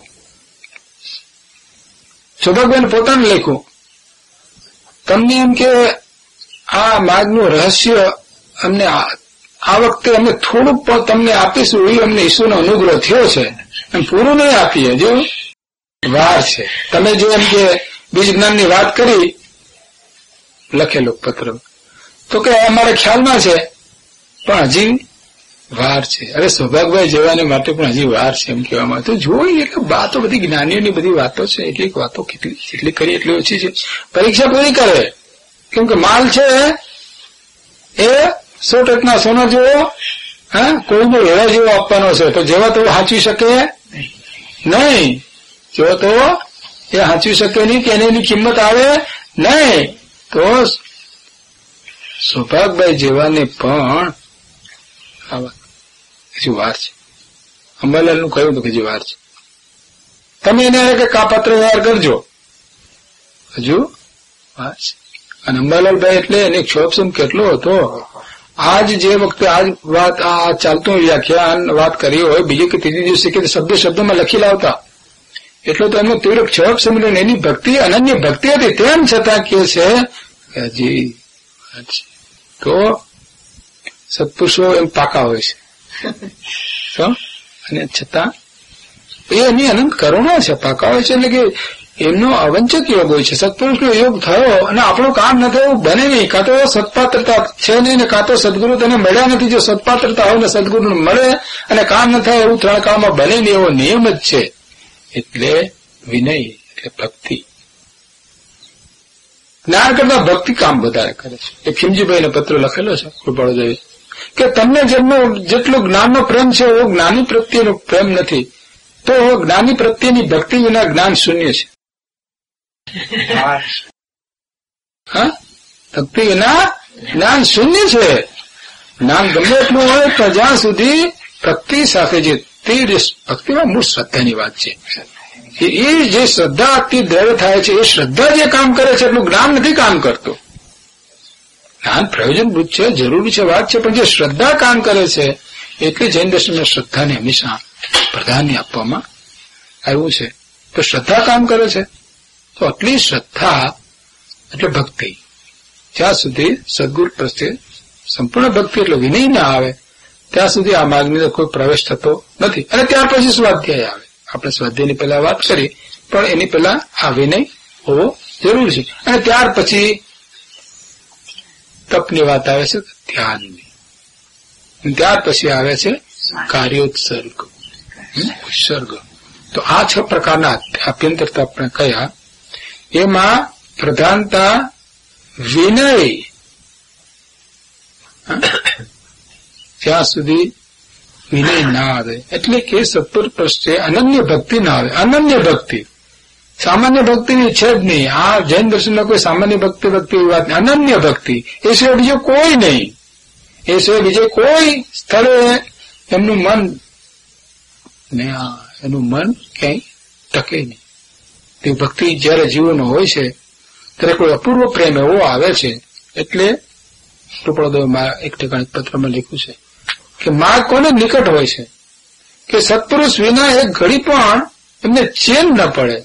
સૌભાગ્યને પોતાને લખ્યું, તમને એમ કે આ માર્ગનું રહસ્ય અમને આ વખતે અમે થોડુંક પણ તમને આપીશું, એ અમને ઈશ્વરનો અનુગ્રહ થયો છે, એમ પૂરું નહીં આપીએ, જો વાર છે. તમે જો એમ કે બીજ જ્ઞાનની વાત કરી લખેલો પત્ર, તો કે અમારા ખ્યાલમાં છે પણ હજી વાર છે. હવે સૌભાગભાઈ જવાને માટે પણ હજી વાર છે એમ કહેવામાં આવે. તો જોઈ એટલે વાતો બધી જ્ઞાનીઓની બધી વાતો છે, એટલી વાતો કેટલી જેટલી કરી એટલી ઓછી છે. પરીક્ષા પૂરી કરે, કેમ કે માલ છે એ સો ટકના સોના જેવો, હા, કોઈને હેરા જેવો આપવાનો છે. તો જેવા તો સાચવી શકે નહીં, જેવા તો એ સાચવી શકે નહીં કે એને એની કિંમત આવે નહીં. તો સૌભાગભાઈ જેવાને પણ હજુ વાર છે. અંબાલાલનું કહ્યું કે હજી વાર છે. તમે એને કે કાપત્ર વ્યવહાર કરજો, હજુ વાર છે. અને અંબાલાલભાઈ એટલે એને ક્ષોભસમ કેટલો હતો. આજ જે વખતે આજ વાત આ ચાલતું વ્યાખ્યાન વાત કરી હોય બીજી કે ત્રીજી દિવસે કે શબ્દ શબ્દમાં લખી લાવતા, એટલો તો એમનો તીવ્ર ક્ષોભ સમજો. એની ભક્તિ અનન્ય ભક્તિ હતી, તેમ છતાં કે છે હજી વાર છે. તો સત્પુરુષો એમ પાકા હોય છે, અને છતાં એ એની અનંત કરુણા છે, પાકા હોય છે. એટલે કે એમનો અવંચક યોગ હોય છે. સત્પુરુષનો યોગ થયો અને આપણું કામ ન થયું બને નહીં. કાં તો સત્પાત્રતા છે નહીં ને કાં તો સદગુરુ તેને મળ્યા નથી. જો સત્પાત્રતા હોય ને સદગુરુ મળે અને કામ ન થાય એવું ત્રણ કામમાં બને નહીં, એવો નિયમ જ છે. એટલે વિનય એટલે ભક્તિ. જ્ઞાન કરતા ભક્તિ કામ વધારે કરે છે. એ ખીમજીભાઈને પત્ર લખેલો છે કૃપાળુદેવી કે તમને જેમનો જેટલો જ્ઞાનનો પ્રેમ છે એવો જ્ઞાની પ્રત્યેનો પ્રેમ નથી. તો જ્ઞાની પ્રત્યેની ભક્તિ વિના જ્ઞાન શૂન્ય છે. હા, ભક્તિ વિના જ્ઞાન શૂન્ય છે. જ્ઞાન ગમે એટલું હોય તો જ્યાં સુધી ભક્તિ સાથે જે તે ભક્તિમાં મૂળ શ્રદ્ધાની વાત છે. એ જે શ્રદ્ધા અતિ દ્રઢ થાય છે, એ શ્રદ્ધા જે કામ કરે છે એટલું જ્ઞાન નથી કામ કરતું. જ્ઞાન પ્રયોજનભૂત છે, જરૂરી છે, વાત છે, પણ જે શ્રદ્ધા કામ કરે છે એટલે જૈન દર્શનમાં શ્રદ્ધાને હંમેશા પ્રાધાન્ય આપવામાં આવ્યું છે. તો શ્રદ્ધા કામ કરે છે, તો આટલી શ્રદ્ધા એટલે ભક્તિ. જ્યાં સુધી સદગુરુ પ્રત્યે સંપૂર્ણ ભક્તિ એટલે વિનય ના આવે ત્યાં સુધી આ માર્ગની કોઈ પ્રવેશ થતો નથી. અને ત્યાર પછી સ્વાધ્યાય આવે. આપણે સ્વાધ્યાયની પહેલા વાત કરી, પણ એની પહેલા આ વિનય હોવો જરૂરી છે. અને ત્યાર પછી તપની વાત આવે છે, ધ્યાનની. ત્યાર પછી આવે છે કાર્યોત્સર્ગ, ઉત્સર્ગ. તો આ છ પ્રકારના આભ્યંતર તપ આપણે કયા. એમાં પ્રધાનતા વિનય, જ્યાં સુધી વિનય ના આવે એટલે કે સત્પુર પ્રત્યે અનન્ય ભક્તિ ના આવે. અનન્ય ભક્તિ સામાન્ય ભક્તિની છે જ નહીં. આ જૈન દર્શનમાં કોઈ સામાન્ય ભક્તિ ભક્તિ એવી વાત નહીં. અનન્ય ભક્તિ એ સિવાય બીજો કોઈ નહીં. એ સિવાય બીજે કોઈ સ્થળે એમનું મન ને એનું મન ક્યાંય ટકે નહીં. તે ભક્તિ જયારે જીવોનો હોય છે ત્યારે કોઈ અપૂર્વ પ્રેમ એવો આવે છે. એટલે કૃપાળુદેવમાં એક ઠેકાણે પત્રમાં લખ્યું છે કે માર્ગ કોને નિકટ હોય છે કે સત્પુરુષ વિના એક ઘડી પણ એમને ચેન ન પડે.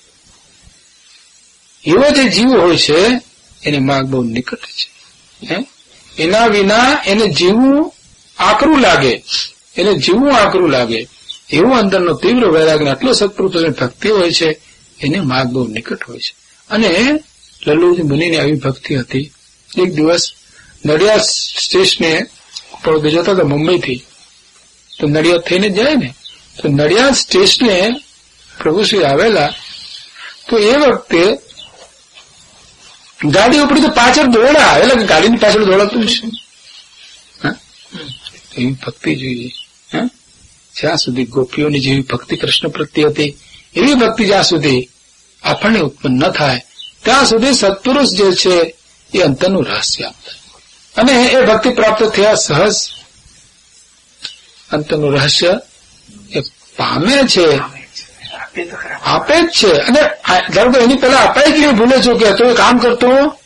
એવો જે જીવ હોય છે એને માર્ગ બહુ નિકટ છે. એના વિના એને જીવવું આકરું લાગે, એને જીવવું આકરું લાગે. એવું અંદરનો તીવ્ર વૈરાગ્ય આટલો સત્પુરુષોની ભક્તિ હોય છે એને માર્ગ બહુ નિકટ હોય છે. અને લલ્લુજી મુનિની આવી ભક્તિ હતી. એક દિવસ નડિયાદ સ્ટેશને જતા હતા મુંબઈથી, તો નડિયાદ થઈને જાય ને, તો નડિયાદ સ્ટેશને પ્રભુશ્રી આવેલા. તો એ વખતે ગાડી ઉપડી તો પાછળ દોડા આવેલા કે ગાડીની પાછળ દોડાતું છે. એવી ભક્તિ જોઈએ. હા, જ્યાં સુધી ગોપીઓની જેવી ભક્તિ કૃષ્ણ પ્રત્યે હતી એવી ભક્તિ જ્યાં સુધી આપણને ઉત્પન્ન ન થાય ત્યાં સુધી સત્પુરુષ જે છે એ અંતરનું રહસ્ય અને એ ભક્તિ પ્રાપ્ત થયા સહજ અંતરનું રહસ્ય એ પામે છે, આપે જ છે. અને ધારો કે એની પહેલા અપાય કેવી ભૂલે છો કે તો એ કામ કરતો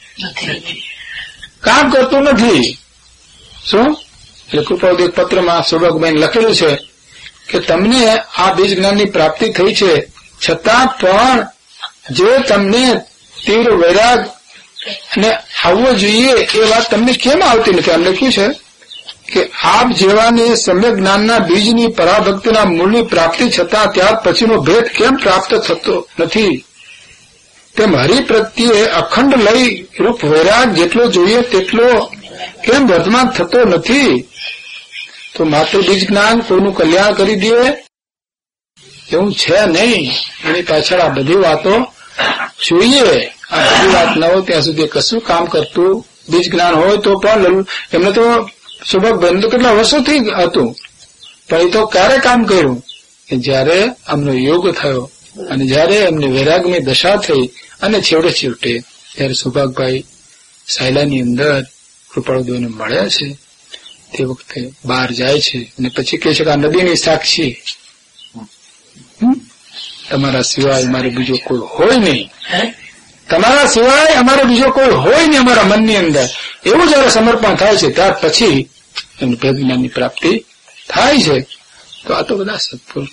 કામ કરતો નથી. શું એટલે કૃપાળુદેવ પત્રમાં સૌભાગભાઈ લખેલું છે કે તમને આ બીજ જ્ઞાનની પ્રાપ્તિ થઈ છે છતાં પણ જે તમને તીવ્ર વૈરાગ અને આવવો જોઈએ એ વાત તમને કેમ આવતી નથી? આમ લખ્યું છે કે આપ જેવાને સમ્યક જ્ઞાનના બીજની પરાભક્તિના મૂળની પ્રાપ્તિ છતાં ત્યાર પછીનો ભેદ કેમ પ્રાપ્ત થતો નથી? તેમ હરિ પ્રત્યે અખંડ લઈ રૂપ વૈરાગ જેટલો જોઈએ તેટલો કેમ વર્તમાન થતો નથી? તો માત્ર બીજ જ્ઞાન કોઈનું કલ્યાણ કરી દે એવું છે નહીં. એની પાછળ આ બધી વાતો જોઈએ. આ બધી વાત ન હોય ત્યાં સુધી કશું કામ કરતું બીજ જ્ઞાન હોય તો પણ એમને તો સૌભાગભાઈ તો કેટલા વર્ષોથી હતું, પણ એ તો ક્યારે કામ કર્યું કે જયારે અમને યોગ થયો અને જયારે એમને વૈરાગની દશા થઈ અને છેવટે છેવટે ત્યારે સૌભાગભાઈ સાયલાની અંદર કૃપાળુદેવને મળ્યા છે. તે વખતે બહાર જાય છે અને પછી કહે છે કે આ નદીની સાક્ષી તમારા સિવાય અમારે બીજો કોઈ હોય નહીં, તમારા સિવાય અમારે બીજો કોઈ હોય નહીં અમારા મનની અંદર. એવું જયારે સમર્પણ થાય છે ત્યાર પછી એમને ભેદ જ્ઞાનની પ્રાપ્તિ થાય છે. તો આ તો બધા સત્પુરુષ.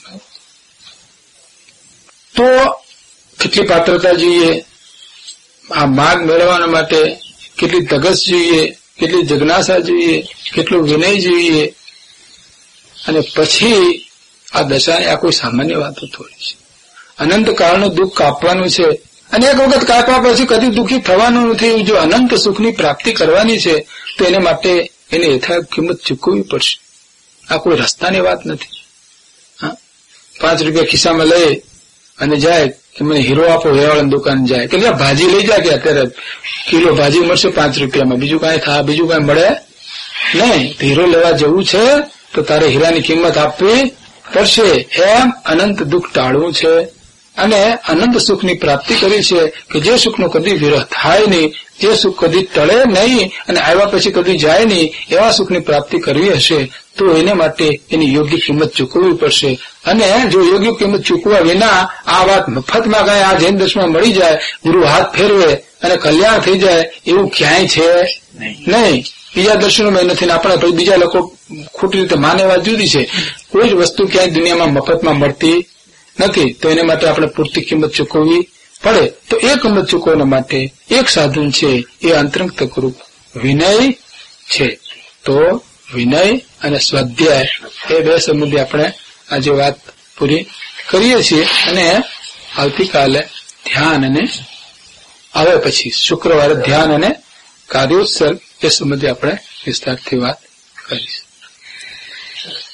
તો કેટલી પાત્રતા જોઈએ આ માર્ગ મેળવવા માટે, કેટલી ધગસ જોઈએ, કેટલી જજ્ઞાસા જોઈએ, કેટલું વિનય જોઈએ. અને પછી આ દશાની આ કોઈ સામાન્ય વાતો થોડી છે. અનંત કાળનું દુઃખ કાપવાનું છે અને એક વખત કાપ્યા પછી કદી દુઃખી થવાનું નથી. જો અનંત સુખની પ્રાપ્તિ કરવાની છે તો એને માટે એને યથાર્થ કિંમત ચૂકવવી પડશે. આ કોઈ રસ્તાની વાત નથી. હા, પાંચ રૂપિયા ખિસ્સામાં લઈ અને જાય કે મને હીરો આપો, હેવાળાની દુકાન જાય કે ભાજી લઈ જાય કે અત્યારે કિલો ભાજી મળશે પાંચ રૂપિયામાં, બીજું કઈ થાય બીજું કઈ મળે નહીં. હીરો લેવા જવું છે તો તારે હીરાની કિંમત આપવી પડશે. એમ અનંત દુઃખ ટાળવું છે અને અનંત સુખની પ્રાપ્તિ કરી છે કે જે સુખનો કદી વિરોધ થાય નહીં, જે સુખ કદી ટળે નહીં અને આવ્યા પછી કદી જાય નહીં, એવા સુખની પ્રાપ્તિ કરવી હશે તો એને માટે એની યોગ્ય કિંમત ચૂકવવી પડશે. અને જો યોગ્ય કિંમત ચૂકવા વિના આ વાત મફતમાં કઈ આ જૈન દર્શનમાં મળી જાય, ગુરુ હાથ ફેરવે અને કલ્યાણ થઈ જાય એવું ક્યાંય છે નહીં. બીજા દર્શનોમાં નથી. આપણા બીજા લોકો ખોટી રીતે માને વાત જુદી છે. કોઈ જ વસ્તુ ક્યાંય દુનિયામાં મફતમાં મળતી નથી, તો એને માટે આપણે પૂરતી કિંમત ચૂકવવી પડે. તો એ કિંમત ચૂકવવા માટે એક સાધન છે, એ અંતરંગ તકરૂપ વિનય છે. તો વિનય અને સ્વાધ્યાય એ બે સંબંધી આપણે આજે વાત પૂરી કરીએ છીએ. અને આવતીકાલે ધ્યાન અને આવે પછી શુક્રવારે ધ્યાન અને કાર્યોત્સર્ગ એ સંબંધી આપણે વિસ્તારથી વાત કરીશું.